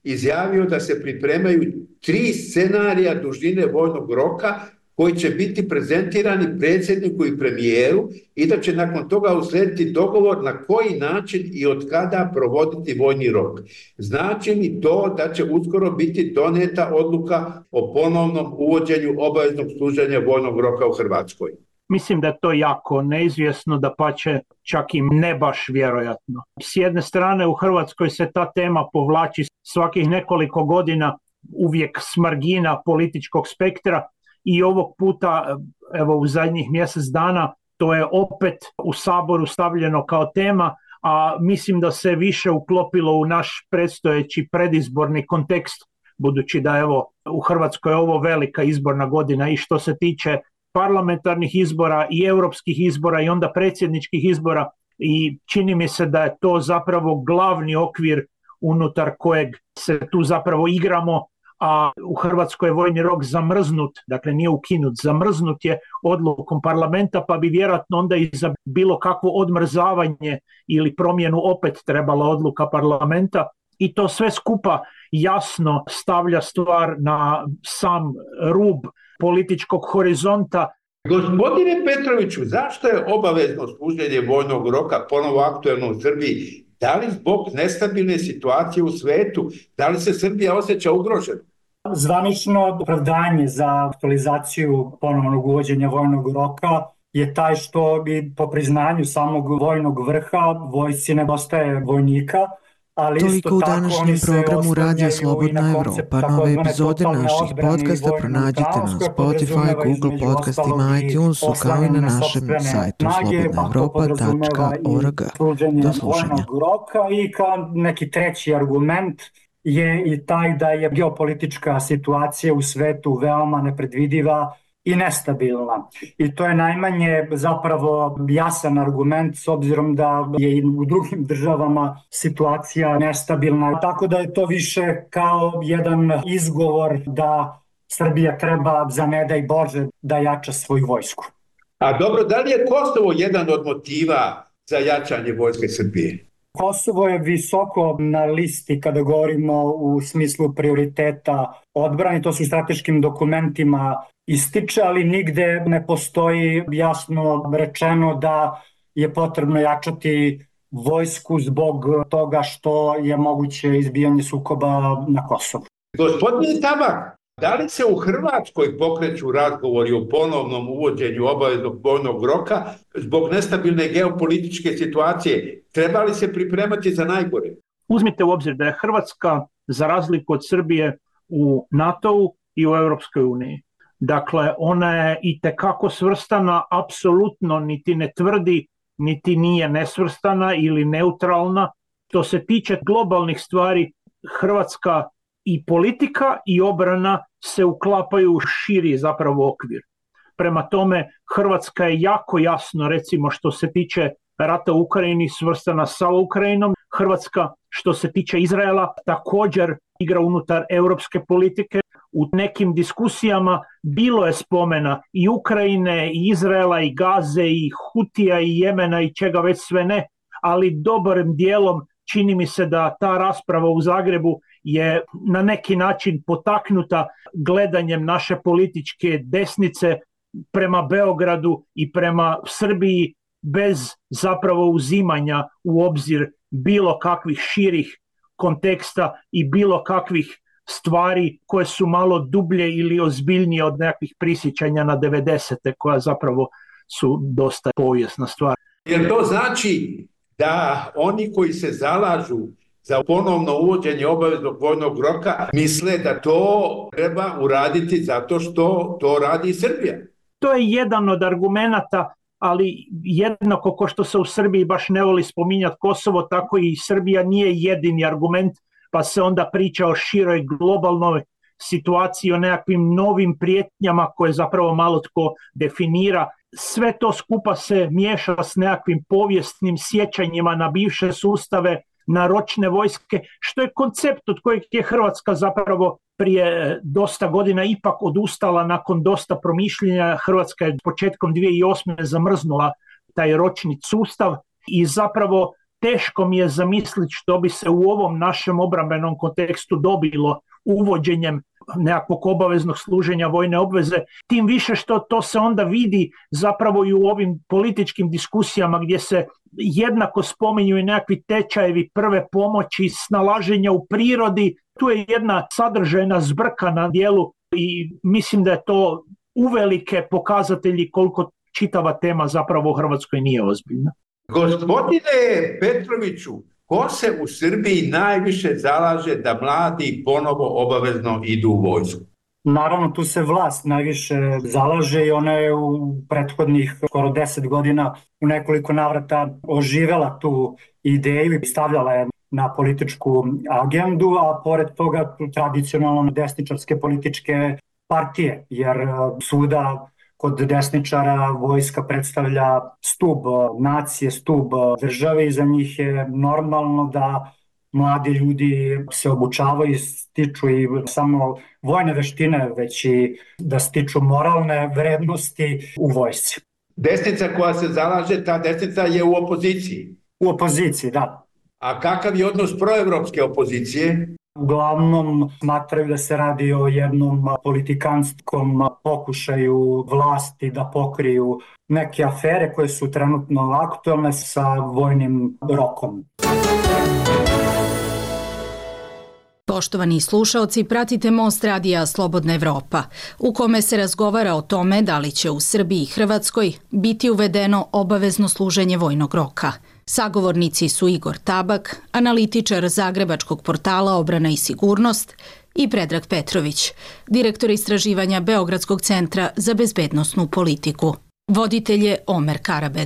H: izjavio da se pripremaju tri scenarija dužine vojnog roka koji će biti prezentirani predsjedniku i premijeru i da će nakon toga uslediti dogovor na koji način i od kada provoditi vojni rok. Znači li to da će uskoro biti doneta odluka o ponovnom uvođenju obaveznog služenja vojnog roka u Hrvatskoj?
K: Mislim da je to jako neizvjesno, da pače čak i ne baš vjerojatno. S jedne strane u Hrvatskoj se ta tema povlači svakih nekoliko godina, uvijek s margina političkog spektra, i ovog puta, evo u zadnjih mjesec dana, to je opet u Saboru stavljeno kao tema, a mislim da se više uklopilo u naš predstojeći predizborni kontekst, budući da evo u Hrvatskoj je ovo velika izborna godina i što se tiče parlamentarnih izbora i europskih izbora i onda predsjedničkih izbora, i čini mi se da je to zapravo glavni okvir unutar kojeg se tu zapravo igramo, a u Hrvatskoj je vojni rok zamrznut, dakle nije ukinut, zamrznut je odlukom parlamenta, pa bi vjerojatno onda i za bilo kakvo odmrzavanje ili promjenu opet trebala odluka parlamenta, i to sve skupa jasno stavlja stvar na sam rub političkog horizonta.
H: Gospodine Petroviću, zašto je obavezno služenje vojnog roka ponovo aktuelno u Srbiji? Da li zbog nestabilne situacije u svetu? Da li se Srbija osjeća ugrožena?
J: Zvanično opravdanje za aktualizaciju ponovnog uvođenja vojnog roka je taj što bi po priznanju samog vojnog vrha vojsci nedostaje vojnika, ali
G: Toliko
J: isto
G: u
J: tako
G: današnjem programu Radija Slobodna Evropa. Nove epizode naših podcasta pronađite na Spotify, Google podcastima, iTunesu, kao i na našem sajtu slobodna evropa tačka org. Do slušanja.
J: I kao neki treći argument je i taj da je geopolitička situacija u svetu veoma nepredvidiva i nestabilna. I to je najmanje zapravo jasan argument, s obzirom da je i u drugim državama situacija nestabilna. Tako da je to više kao jedan izgovor da Srbija treba, za ne daj Bože, da jača svoju vojsku.
H: A dobro, da li je Kosovo jedan od motiva za jačanje vojske Srbije?
J: Kosovo je visoko na listi kada govorimo u smislu prioriteta odbrane, to su strateškim dokumentima ističe, ali nigde ne postoji jasno rečeno da je potrebno jačati vojsku zbog toga što je moguće izbijanje sukoba na Kosovu.
H: Gospodine Tabak, da li se u Hrvatskoj pokreću razgovori o ponovnom uvođenju obaveznog vojnog roka zbog nestabilne geopolitičke situacije? Treba li se pripremati za najgore?
K: Uzmite u obzir da je Hrvatska, za razliku od Srbije, u NATO-u i u Europskoj uniji. Dakle, ona je itekako svrstana, apsolutno niti ne tvrdi, niti nije nesvrstana ili neutralna. Što se tiče globalnih stvari, Hrvatska i politika i obrana se uklapaju u širi zapravo okvir. Prema tome, Hrvatska je jako jasno, recimo što se tiče rata u Ukrajini, svrstana sa Ukrajinom. Hrvatska, što se tiče Izraela, također igra unutar europske politike. U nekim diskusijama bilo je spomena i Ukrajine, i Izraela, i Gaze, i Hutija, i Jemena, i čega već sve ne, ali dobrim dijelom čini mi se da ta rasprava u Zagrebu je na neki način potaknuta gledanjem naše političke desnice prema Beogradu i prema Srbiji, bez zapravo uzimanja u obzir bilo kakvih širih konteksta i bilo kakvih stvari koje su malo dublje ili ozbiljnije od nekakvih prisjećanja na devedesete, koja zapravo su dosta povijesna stvar.
H: Jer to znači da oni koji se zalažu za ponovno uvođenje obaveznog vojnog roka misle da to treba uraditi zato što to radi Srbija?
K: To je jedan od argumenata, ali jednako kao što se u Srbiji baš ne voli spominjati Kosovo, tako i Srbija nije jedini argument, pa se onda priča o široj globalnoj situaciji, o nekakvim novim prijetnjama koje zapravo malo tko definira. Sve to skupa se miješa s nekakvim povijesnim sjećanjima na bivše sustave, na ročne vojske, što je koncept od kojeg je Hrvatska zapravo prije dosta godina ipak odustala nakon dosta promišljenja. Hrvatska je početkom dvije tisuće osme zamrznula taj ročni sustav i zapravo teško mi je zamisliti što bi se u ovom našem obrambenom kontekstu dobilo uvođenjem nekakvog obaveznog služenja vojne obveze, tim više što to se onda vidi zapravo i u ovim političkim diskusijama gdje se jednako spominju i nekakvi tečajevi prve pomoći, snalaženja u prirodi. Tu je jedna sadržajna zbrka na dijelu i mislim da je to uvelike pokazatelji koliko čitava tema zapravo u Hrvatskoj nije ozbiljna.
H: Gospodine Petroviću, ko se u Srbiji najviše zalaže da mladi ponovo obavezno idu u vojsku?
J: Naravno, tu se vlast najviše zalaže i ona je u prethodnih skoro deset godina u nekoliko navrata oživela tu ideju i stavljala je na političku agendu, a pored toga tradicionalno desničarske političke partije, jer svuda kod desničara vojska predstavlja stub nacije, stub države i za njih je normalno da mladi ljudi se obučavaju i stiču i samo vojne veštine, već i da stiču moralne vrednosti u vojsci.
H: Desnica koja se zalaže, ta desnica je u opoziciji.
J: U opoziciji, da.
H: A kakav je odnos proevropske opozicije?
J: Uglavnom smatraju da se radi o jednom politikanskom pokušaju vlasti da pokriju neke afere koje su trenutno aktualne sa vojnim rokom.
L: Poštovani slušaoci, pratite Most radija Slobodna Evropa, u kome se razgovara o tome da li će u Srbiji i Hrvatskoj biti uvedeno obavezno služenje vojnog roka. Sagovornici su Igor Tabak, analitičar zagrebačkog portala Obrana i sigurnost, i Predrag Petrović, direktor istraživanja Beogradskog centra za bezbednosnu politiku. Voditelj je Omer Karabeg.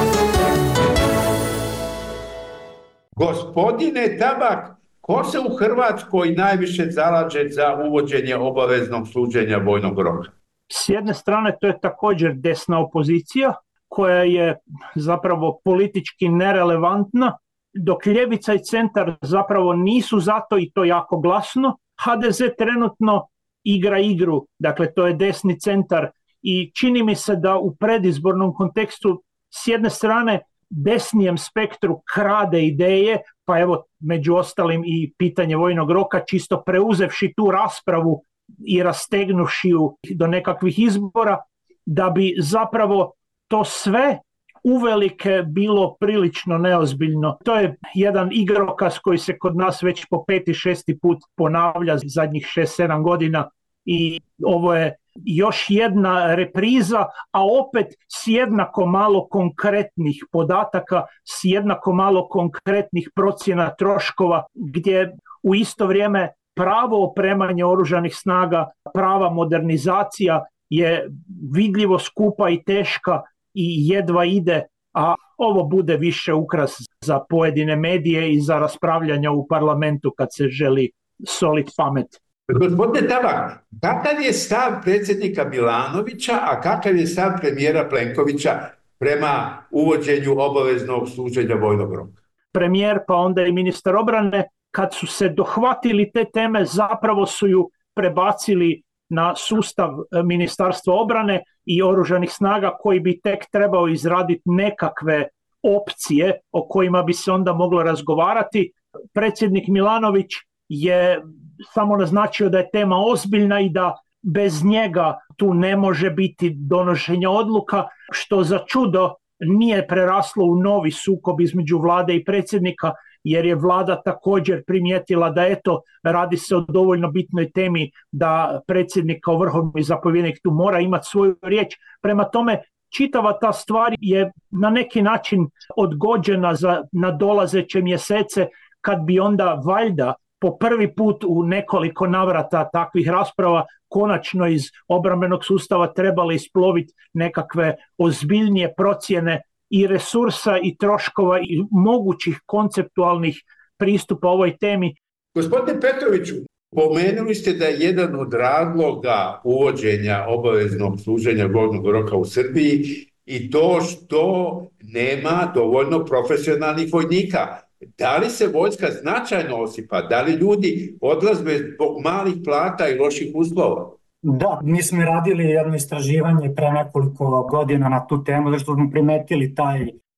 H: Gospodine Tabak, ko se u Hrvatskoj najviše zalaže za uvođenje obaveznog služenja vojnog roka?
K: S jedne strane to je također desna opozicija, koja je zapravo politički nerelevantna, dok ljevica i centar zapravo nisu zato i to jako glasno. ha de ze trenutno igra igru, dakle to je desni centar i čini mi se da u predizbornom kontekstu s jedne strane desnijem spektru krade ideje, pa evo među ostalim i pitanje vojnog roka, čisto preuzevši tu raspravu i rastegnuši ju do nekakvih izbora, da bi zapravo to sve uvelike bilo prilično neozbiljno. To je jedan igrokaz koji se kod nas već po peti, šesti put ponavlja zadnjih šest, sedam godina i ovo je još jedna repriza, a opet s jednako malo konkretnih podataka, s jednako malo konkretnih procjena troškova, gdje u isto vrijeme pravo opremanje oružanih snaga, prava modernizacija je vidljivo skupa i teška i jedva ide, a ovo bude više ukras za pojedine medije i za raspravljanja u parlamentu kad se želi solit pamet.
H: Gospodine Tabak, kakav je stav predsjednika Milanovića, a kakav je stav premijera Plenkovića prema uvođenju obaveznog služenja vojnog roka?
K: Premijer pa onda i ministar obrane, kad su se dohvatili te teme, zapravo su ju prebacili na sustav Ministarstva obrane i oružanih snaga koji bi tek trebao izraditi nekakve opcije o kojima bi se onda moglo razgovarati. Predsjednik Milanović je samo naznačio da je tema ozbiljna i da bez njega tu ne može biti donošenja odluka, što za čudo nije preraslo u novi sukob između vlade i predsjednika, jer je vlada također primijetila da eto, radi se o dovoljno bitnoj temi da predsjednik kao vrhovni zapovjednik tu mora imati svoju riječ. Prema tome, čitava ta stvar je na neki način odgođena za nadolazeće mjesece, kad bi onda valjda po prvi put u nekoliko navrata takvih rasprava konačno iz obrambenog sustava trebali isploviti nekakve ozbiljnije procjene i resursa i troškova i mogućih konceptualnih pristupa ovoj temi.
H: Gospodine Petroviću, pomenuli ste da je jedan od razloga uvođenja obaveznog služenja vojnog roka u Srbiji i to što nema dovoljno profesionalnih vojnika. Da li se vojska značajno osipa? Da li ljudi odlaze zbog malih plata i loših uslova?
J: Da, mi smo radili jedno istraživanje pre nekoliko godina na tu temu, zato smo primetili taj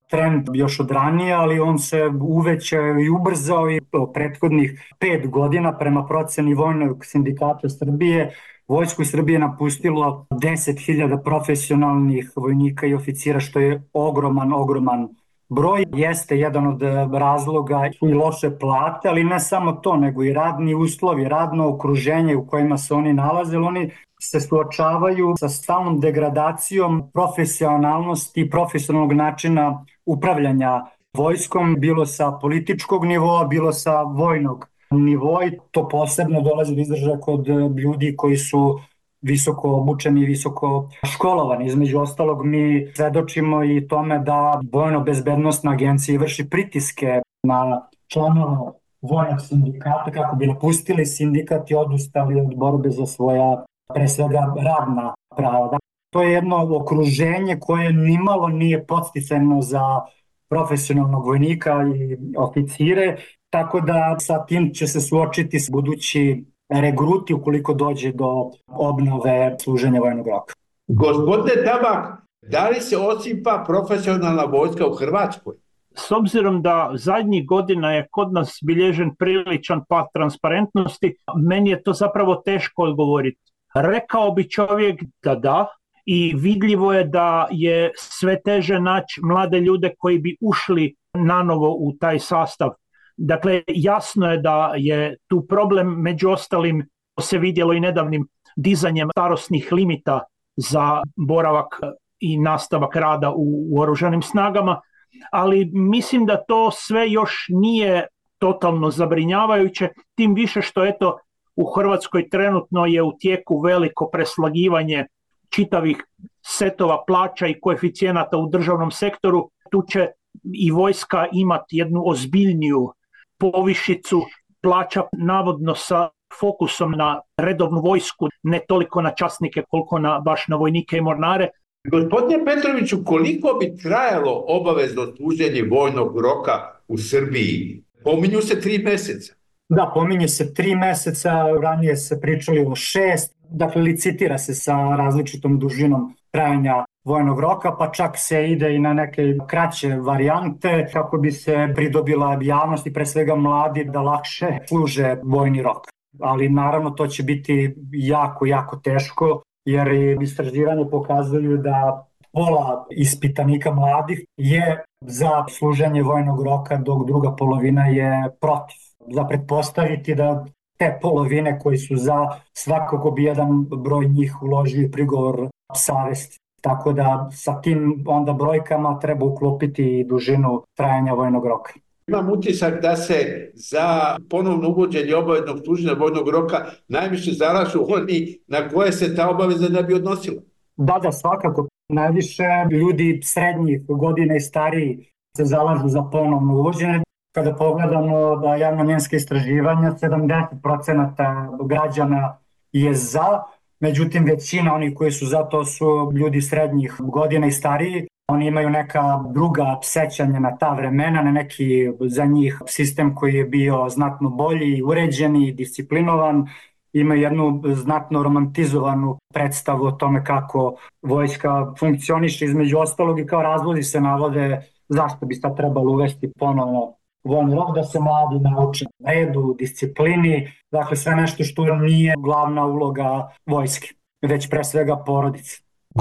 J: trend još od ranije, ali on se uvećao i ubrzao i prethodnih pet godina prema proceni Vojnog sindikata Srbije. Vojsku Srbije napustilo deset hiljada profesionalnih vojnika i oficira, što je ogroman, ogroman broj. Jeste jedan od razloga i loše plate, ali ne samo to, nego i radni uslovi, radno okruženje u kojima se oni nalaze. Oni se suočavaju sa stalnom degradacijom profesionalnosti i profesionalnog načina upravljanja vojskom, bilo sa političkog nivoa, bilo sa vojnog nivoa. I to posebno dolazi do izražaja kod ljudi koji su visoko obučeni i visoko školovani. Između ostalog, mi svedočimo i tome da Vojno-bezbednosna agencija vrši pritiske na članova vojnog sindikata kako bi napustili sindikat i odustali od borbe za svoja, pre svega, radna prava. To je jedno okruženje koje nimalo nije podsticajno za profesionalnog vojnika i oficire, tako da sa tim će se suočiti budući regruti ukoliko dođe do obnove služenja vojnog roka.
H: Gospodine Tabak, da li se osipa profesionalna vojska u Hrvatskoj?
K: S obzirom da zadnjih godina je kod nas bilježen priličan pad transparentnosti, meni je to zapravo teško odgovoriti. Rekao bi čovjek da da, i vidljivo je da je sve teže naći mlade ljude koji bi ušli nanovo u taj sastav. Dakle, jasno je da je tu problem, među ostalim se vidjelo i nedavnim dizanjem starosnih limita za boravak i nastavak rada u, u oružanim snagama, ali mislim da to sve još nije totalno zabrinjavajuće, tim više što eto u Hrvatskoj trenutno je u tijeku veliko preslagivanje čitavih setova plaća i koeficijenata u državnom sektoru. Tu će i vojska imati jednu ozbiljniju povišicu plaća, navodno sa fokusom na redovnu vojsku, ne toliko na časnike koliko na, baš na vojnike i mornare.
H: Gospodine Petroviću, koliko bi trajalo obavezno služenje vojnog roka u Srbiji? Pominju se tri mjeseca.
J: Da, pominje se tri mjeseca, ranije se pričali o šest, dakle licitira se sa različitom dužinom trajanja vojnog roka, pa čak se ide i na neke kraće varijante kako bi se pridobila javnost i pre svega mladi da lakše služe vojni rok. Ali naravno to će biti jako, jako teško, jer istraživanje pokazuju da pola ispitanika mladih je za služenje vojnog roka, dok druga polovina je protiv. Za pretpostaviti da te polovine koji su za, svakako bi jedan broj njih uložio prigovor savesti. Tako da sa tim onda brojkama treba uklopiti i dužinu trajanja vojnog roka.
H: Imam utisak da se za ponovno uvođenje obaveznog služenja vojnog roka najviše zalažu oni na koje se ta obaveza ne bi odnosila.
J: Da, da, svakako. Najviše ljudi srednjih godina i stariji se zalažu za ponovno uvođenje. Kada pogledamo da javnomjenska istraživanja, sedamdeset procenata građana je za, međutim većina onih koji su za to su ljudi srednjih godina i stariji. Oni imaju neka druga sećanja na ta vremena, na neki za njih sistem koji je bio znatno bolji, uređeni, disciplinovan. Imaju jednu znatno romantizovanu predstavu o tome kako vojska funkcioniše, između ostalog, i kao razlozi se navode zašto bi sad trebalo uvesti ponovno vojni rok, da se mladi nauče redu, disciplini, dakle sve nešto što nije glavna uloga vojske, već pre svega porodice.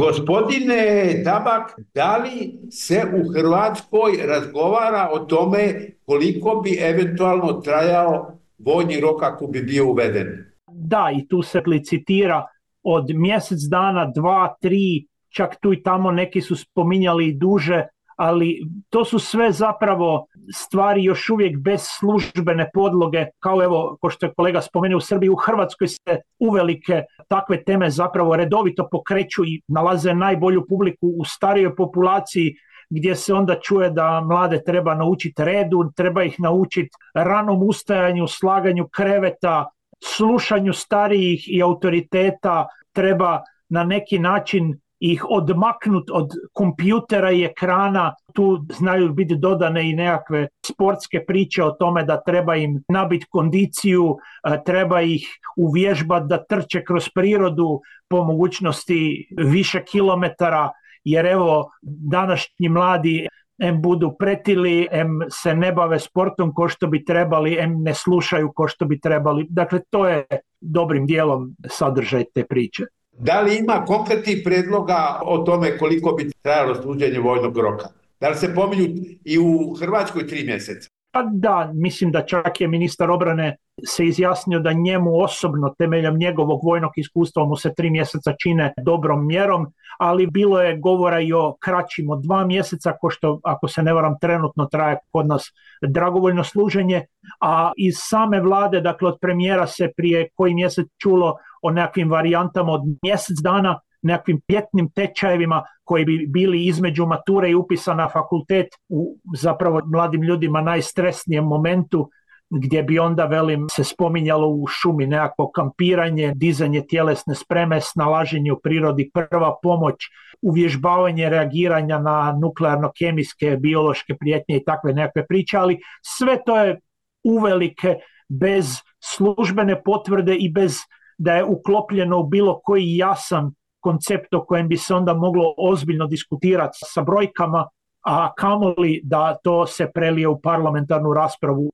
H: Gospodine Tabak, da li se u Hrvatskoj razgovara o tome koliko bi eventualno trajao vojni rok ako bi bio uveden?
K: Da, i tu se licitira od mjesec dana, dva, tri, čak tu i tamo neki su spominjali i duže, ali to su sve zapravo stvari još uvijek bez službene podloge, kao evo, ko što je kolega spomenuo, u Srbiji, u Hrvatskoj se uvelike takve teme zapravo redovito pokreću i nalaze najbolju publiku u starijoj populaciji, gdje se onda čuje da mlade treba naučiti redu, treba ih naučiti ranom ustajanju, slaganju kreveta, slušanju starijih i autoriteta, treba na neki način ih odmaknut od kompjutera i ekrana. Tu znaju biti dodane i nekakve sportske priče o tome da treba im nabiti kondiciju, treba ih uvježbati da trče kroz prirodu po mogućnosti više kilometara, jer evo današnji mladi em budu pretili, em se ne bave sportom ko što bi trebali, em ne slušaju ko što bi trebali. Dakle, to je dobrim dijelom sadržaj te priče.
H: Da li ima konkretnih predloga o tome koliko bi trajalo služenje vojnog roka? Da li se pominju i u Hrvatskoj tri mjeseca?
K: Pa da, mislim da čak je ministar obrane se izjasnio da njemu osobno, temeljem njegovog vojnog iskustva, mu se tri mjeseca čine dobrom mjerom, ali bilo je govora i o kraćim od dva mjeseca, ko što, ako se ne varam, trenutno traje kod nas dragovoljno služenje, a iz same vlade, dakle od premijera se prije koji mjesec čulo o nekakvim varijantama od mjesec dana, nekakvim ljetnim tečajevima koji bi bili između mature i upisa na fakultet u zapravo mladim ljudima najstresnijem momentu, gdje bi onda, velim, se spominjalo u šumi nekako kampiranje, dizanje tjelesne spreme, snalaženje u prirodi, prva pomoć, uvježbavanje reagiranja na nuklearno-kemijske, biološke prijetnje i takve nekakve priče, ali sve to je uvelike bez službene potvrde i bez da je uklopljeno u bilo koji jasan koncept o kojem bi se onda moglo ozbiljno diskutirati sa brojkama, a kamoli da to se prelije u parlamentarnu raspravu.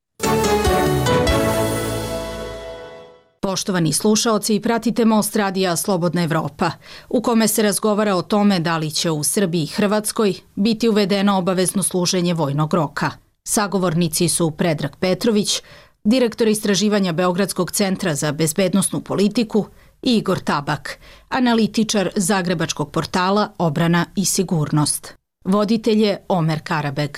L: Poštovani slušaoci, pratite Most radija Slobodna Evropa, u kome se razgovara o tome da li će u Srbiji i Hrvatskoj biti uvedeno obavezno služenje vojnog roka. Sagovornici su Predrag Petrović, direktor istraživanja Beogradskog centra za bezbednosnu politiku, i Igor Tabak, analitičar zagrebačkog portala Obrana i sigurnost. Voditelj je Omer Karabeg.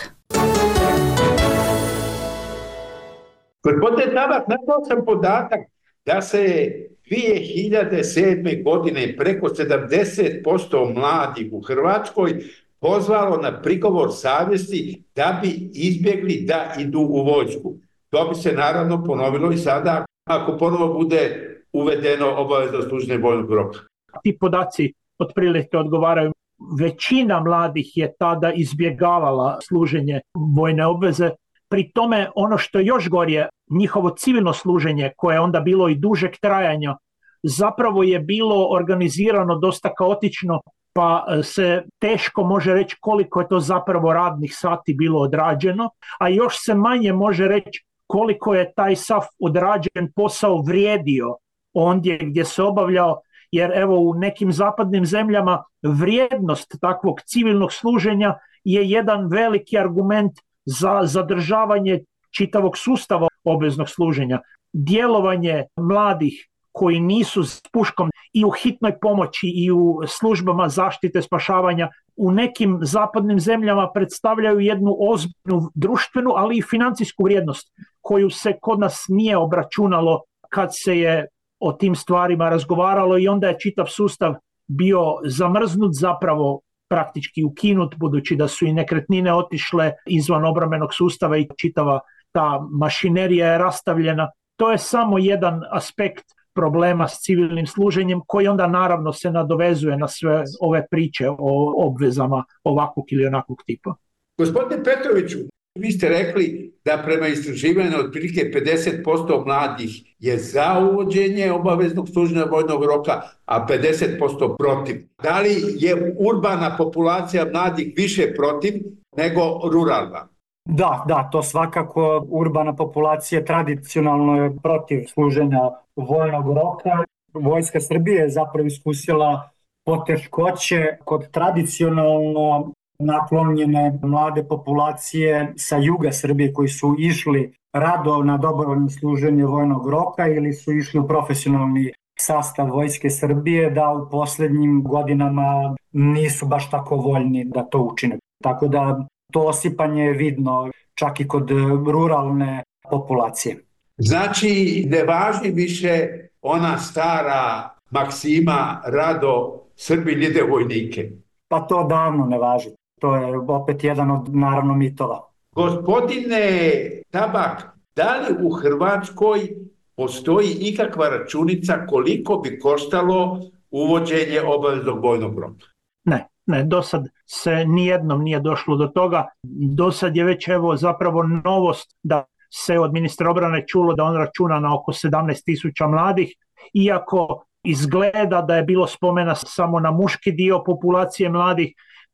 H: Gospodine Tabak, našao sam podatak da se dvije hiljade sedme. godine preko sedamdeset posto mladih u Hrvatskoj pozvalo na prigovor savjesti da bi izbjegli da idu u vojsku. To bi se naravno ponovilo i sada ako ponovo bude uvedeno obavezno služenje vojnog roka.
K: Ti podaci otprilike odgovaraju. Većina mladih je tada izbjegavala služenje vojne obveze. Pri tome ono što još gorije, njihovo civilno služenje, koje je onda bilo i dužeg trajanja, zapravo je bilo organizirano dosta kaotično, pa se teško može reći koliko je to zapravo radnih sati bilo odrađeno, a još se manje može reći koliko je taj sav odrađen posao vrijedio ondje gdje se obavljao, jer evo u nekim zapadnim zemljama vrijednost takvog civilnog služenja je jedan veliki argument za zadržavanje čitavog sustava obveznog služenja. Djelovanje mladih koji nisu s puškom i u hitnoj pomoći i u službama zaštite spašavanja u nekim zapadnim zemljama predstavljaju jednu ozbiljnu društvenu, ali i financijsku vrijednost koju se kod nas nije obračunalo kad se je o tim stvarima razgovaralo i onda je čitav sustav bio zamrznut, zapravo praktički ukinut, budući da su i nekretnine otišle izvan obrambenog sustava i čitava ta mašinerija je rastavljena. To je samo jedan aspekt problema s civilnim služenjem koji onda naravno se nadovezuje na sve ove priče o obvezama ovakvog ili onakvog tipa.
H: Gospodine Petroviću, vi ste rekli da prema istraživanju otprilike pedeset posto mladih je za uvođenje obaveznog služenja vojnog roka, a pedeset posto protiv. Da li je urbana populacija mladih više protiv nego ruralna?
J: Da, da, to svakako urbana populacija tradicionalno je protiv služenja vojnog roka. Vojska Srbije je zapravo iskusila poteškoće kod tradicionalno naklonjene mlade populacije sa juga Srbije koji su išli rado na dobrovoljno služenje vojnog roka ili su išli u profesionalni sastav Vojske Srbije, da u posljednjim godinama nisu baš tako voljni da to učine. Tako da to osipanje je vidno čak i kod ruralne populacije.
H: Znači, ne važi više ona stara maksima rado Srbin ide vojnike?
J: Pa to davno ne važi. To je opet jedan od, naravno, mitova.
H: Gospodine Tabak, da li u Hrvatskoj postoji ikakva računica koliko bi koštalo uvođenje obaveznog vojnog roka?
K: Ne, ne, do sad se nijednom nije došlo do toga. Do sad je već evo zapravo novost da se od ministra obrane čulo da on računa na oko sedamnaest tisuća mladih, iako izgleda da je bilo spomena samo na muški dio populacije mladih.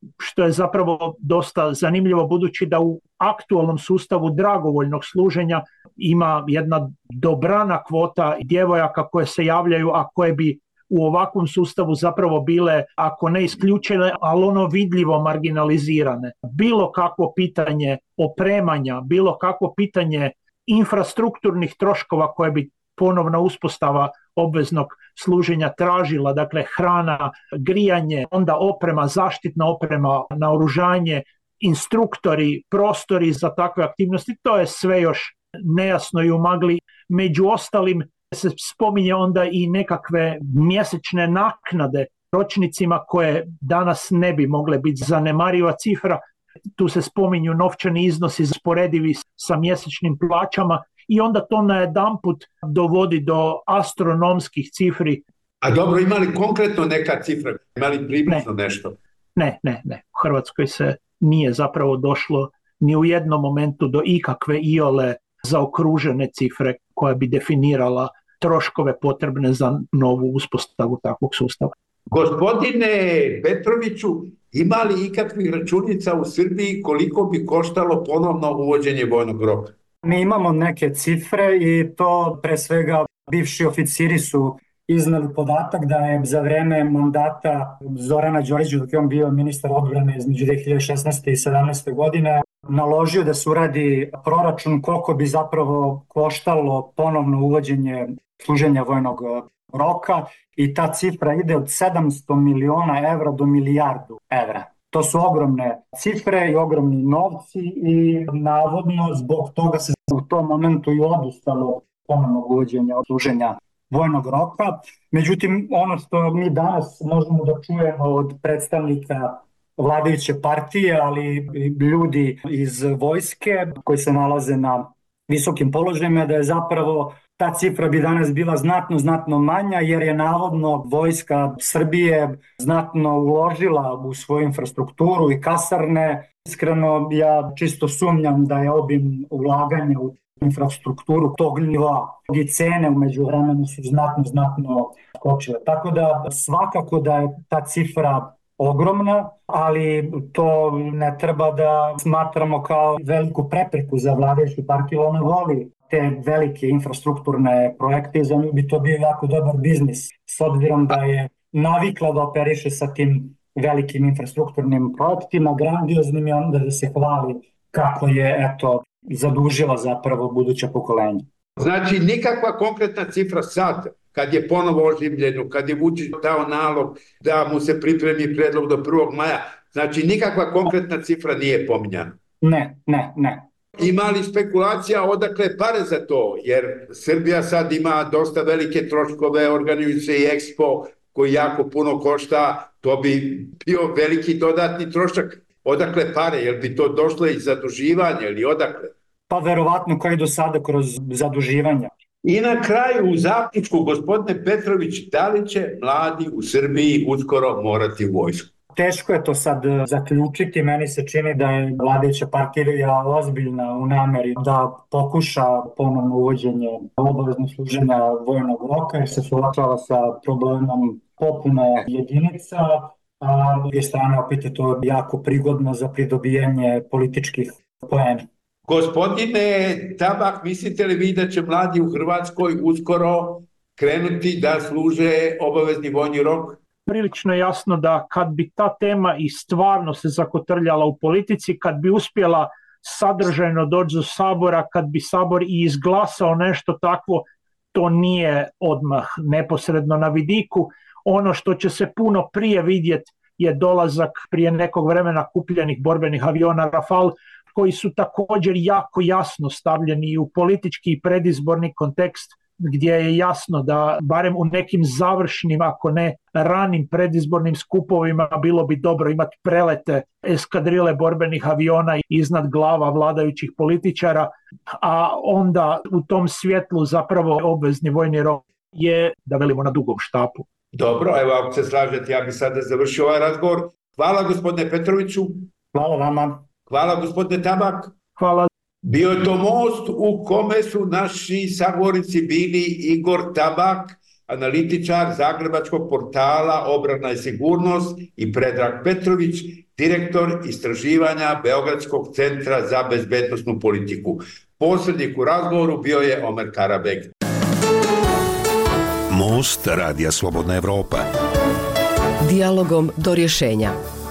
K: što je zapravo dosta zanimljivo budući da u aktualnom sustavu dragovoljnog služenja ima jedna dobrana kvota djevojaka koje se javljaju, a koje bi u ovakvom sustavu zapravo bile, ako ne isključene, ali ono vidljivo marginalizirane. Bilo kakvo pitanje opremanja, bilo kakvo pitanje infrastrukturnih troškova koje bi ponovna uspostava obveznog služenja tražila, dakle hrana, grijanje, onda oprema, zaštitna oprema, naoružanje, instruktori, prostori za takve aktivnosti, to je sve još nejasno i u magli. Među ostalim se spominje onda i nekakve mjesečne naknade ročnicima koje danas ne bi mogle biti zanemariva cifra. Tu se spominju novčani iznosi sporedivi sa mjesečnim plaćama i onda to najedanput dovodi do astronomskih cifri.
H: A dobro, ima li konkretno neka cifra? Ima li približno
K: ne.
H: nešto?
K: Ne, ne, ne. U Hrvatskoj se nije zapravo došlo ni u jednom momentu do ikakve iole zaokružene cifre koja bi definirala troškove potrebne za novu uspostavu takvog sustava.
H: Gospodine Petroviću, ima li ikakvih računica u Srbiji koliko bi koštalo ponovno uvođenje vojnog roka?
J: Mi imamo neke cifre i to pre svega bivši oficiri su iznali podatak da je za vreme mandata Zorana Đorđevića, dok je on bio ministar odbrane između dve hiljade šesnaeste i sedamnaeste. godine, naložio da se uradi proračun koliko bi zapravo koštalo ponovno uvođenje služenja vojnog roka i ta cifra ide od sedamsto miliona evra do milijardu evra. To su ogromne cifre i ogromni novci i navodno zbog toga se u tom momentu i odustalo ponovnog uvođenja služenja vojnog roka. Međutim, ono što mi danas možemo da čujemo od predstavnika vladajuće partije, ali i ljudi iz vojske koji se nalaze na visokim položajima, da je zapravo ta cifra bi danas bila znatno, znatno manja, jer je navodno vojska Srbije znatno uložila u svoju infrastrukturu i kasarne. Iskreno, ja čisto sumnjam da je obim ulaganja u infrastrukturu tog nivoa i cene umeđu vremenu su znatno, znatno skočile. Tako da svakako da je ta cifra ogromna, ali to ne treba da smatramo kao veliku prepreku za vladajuću partiju. Ona voli te velike infrastrukturne projekte i za nju bi to bio jako dobar biznis, s obzirom da je navikla da operiše sa tim velikim infrastrukturnim projektima, grandioznim, i onda da se hvali kako je, eto, zadužila zapravo buduća pokolenja.
H: Znači, nikakva konkretna cifra sad, kad je ponovo oživljeno, kad je Vučić dao nalog da mu se pripremi predlog do prvog maja, znači nikakva konkretna cifra nije pominjana?
J: Ne, ne, ne.
H: Ima li spekulacija odakle pare za to? Jer Srbija sad ima dosta velike troškove, organizuje se i Expo koji jako puno košta, to bi bio veliki dodatni trošak. Odakle pare? Jel bi to došlo iz zaduživanja ili odakle?
J: Pa verovatno kao i do sada kroz zaduživanja.
H: I na kraju u zaključku, gospodine Petrović, da li će mladi u Srbiji uskoro morati u vojsku?
J: Teško je to sad zaključiti, meni se čini da je vladajuća partija ozbiljna u nameri da pokuša ponovno uvođenje obaveznog služenja vojnog roka jer se suočava sa problemom popune jedinica, a s druge strane opet je to jako prigodno za pridobijanje političkih poena.
H: Gospodine Tabak, mislite li vi da će mladi u Hrvatskoj uskoro krenuti da služe obavezni vojni rok?
K: Prilično jasno da kad bi ta tema i stvarno se zakotrljala u politici, kad bi uspjela sadržajno doći do Sabora, kad bi Sabor i izglasao nešto takvo, to nije odmah neposredno na vidiku. Ono što će se puno prije vidjeti je dolazak prije nekog vremena kupljenih borbenih aviona Rafale, koji su također jako jasno stavljeni u politički i predizborni kontekst, gdje je jasno da barem u nekim završnim, ako ne ranim predizbornim skupovima, bilo bi dobro imati prelete eskadrile borbenih aviona iznad glava vladajućih političara, a onda u tom svjetlu zapravo obvezni vojni rok je, da velimo, na dugom štapu.
H: Dobro, evo ako se slažete, ja bih sada završio ovaj razgovor. Hvala gospodine Petroviću.
J: Hvala vama.
H: Hvala gospodine Tabak.
K: Hvala.
H: Bio je to most u kome su naši sagovornici bili Igor Tabak, analitičar zagrebačkog portala Obrana i sigurnost, i Predrag Petrović, direktor istraživanja Beogradskog centra za bezbednosnu politiku. Posrednik u razgovoru bio je Omer Karabeg.
D: Most Radija Slobodna Evropa.
E: Dijalogom do rješenja.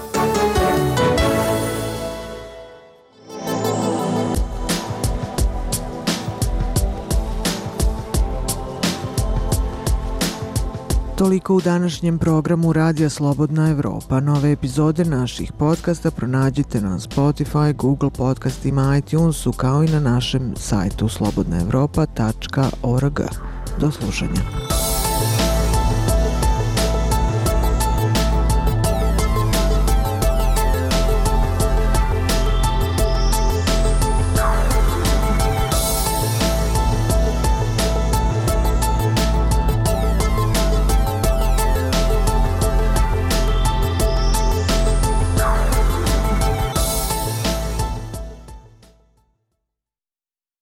G: Toliko u današnjem programu Radija Slobodna Evropa. Nove epizode naših podcasta pronađite na Spotify, Google podcastima, iTunesu kao i na našem sajtu slobodna evropa tačka org. Do slušanja.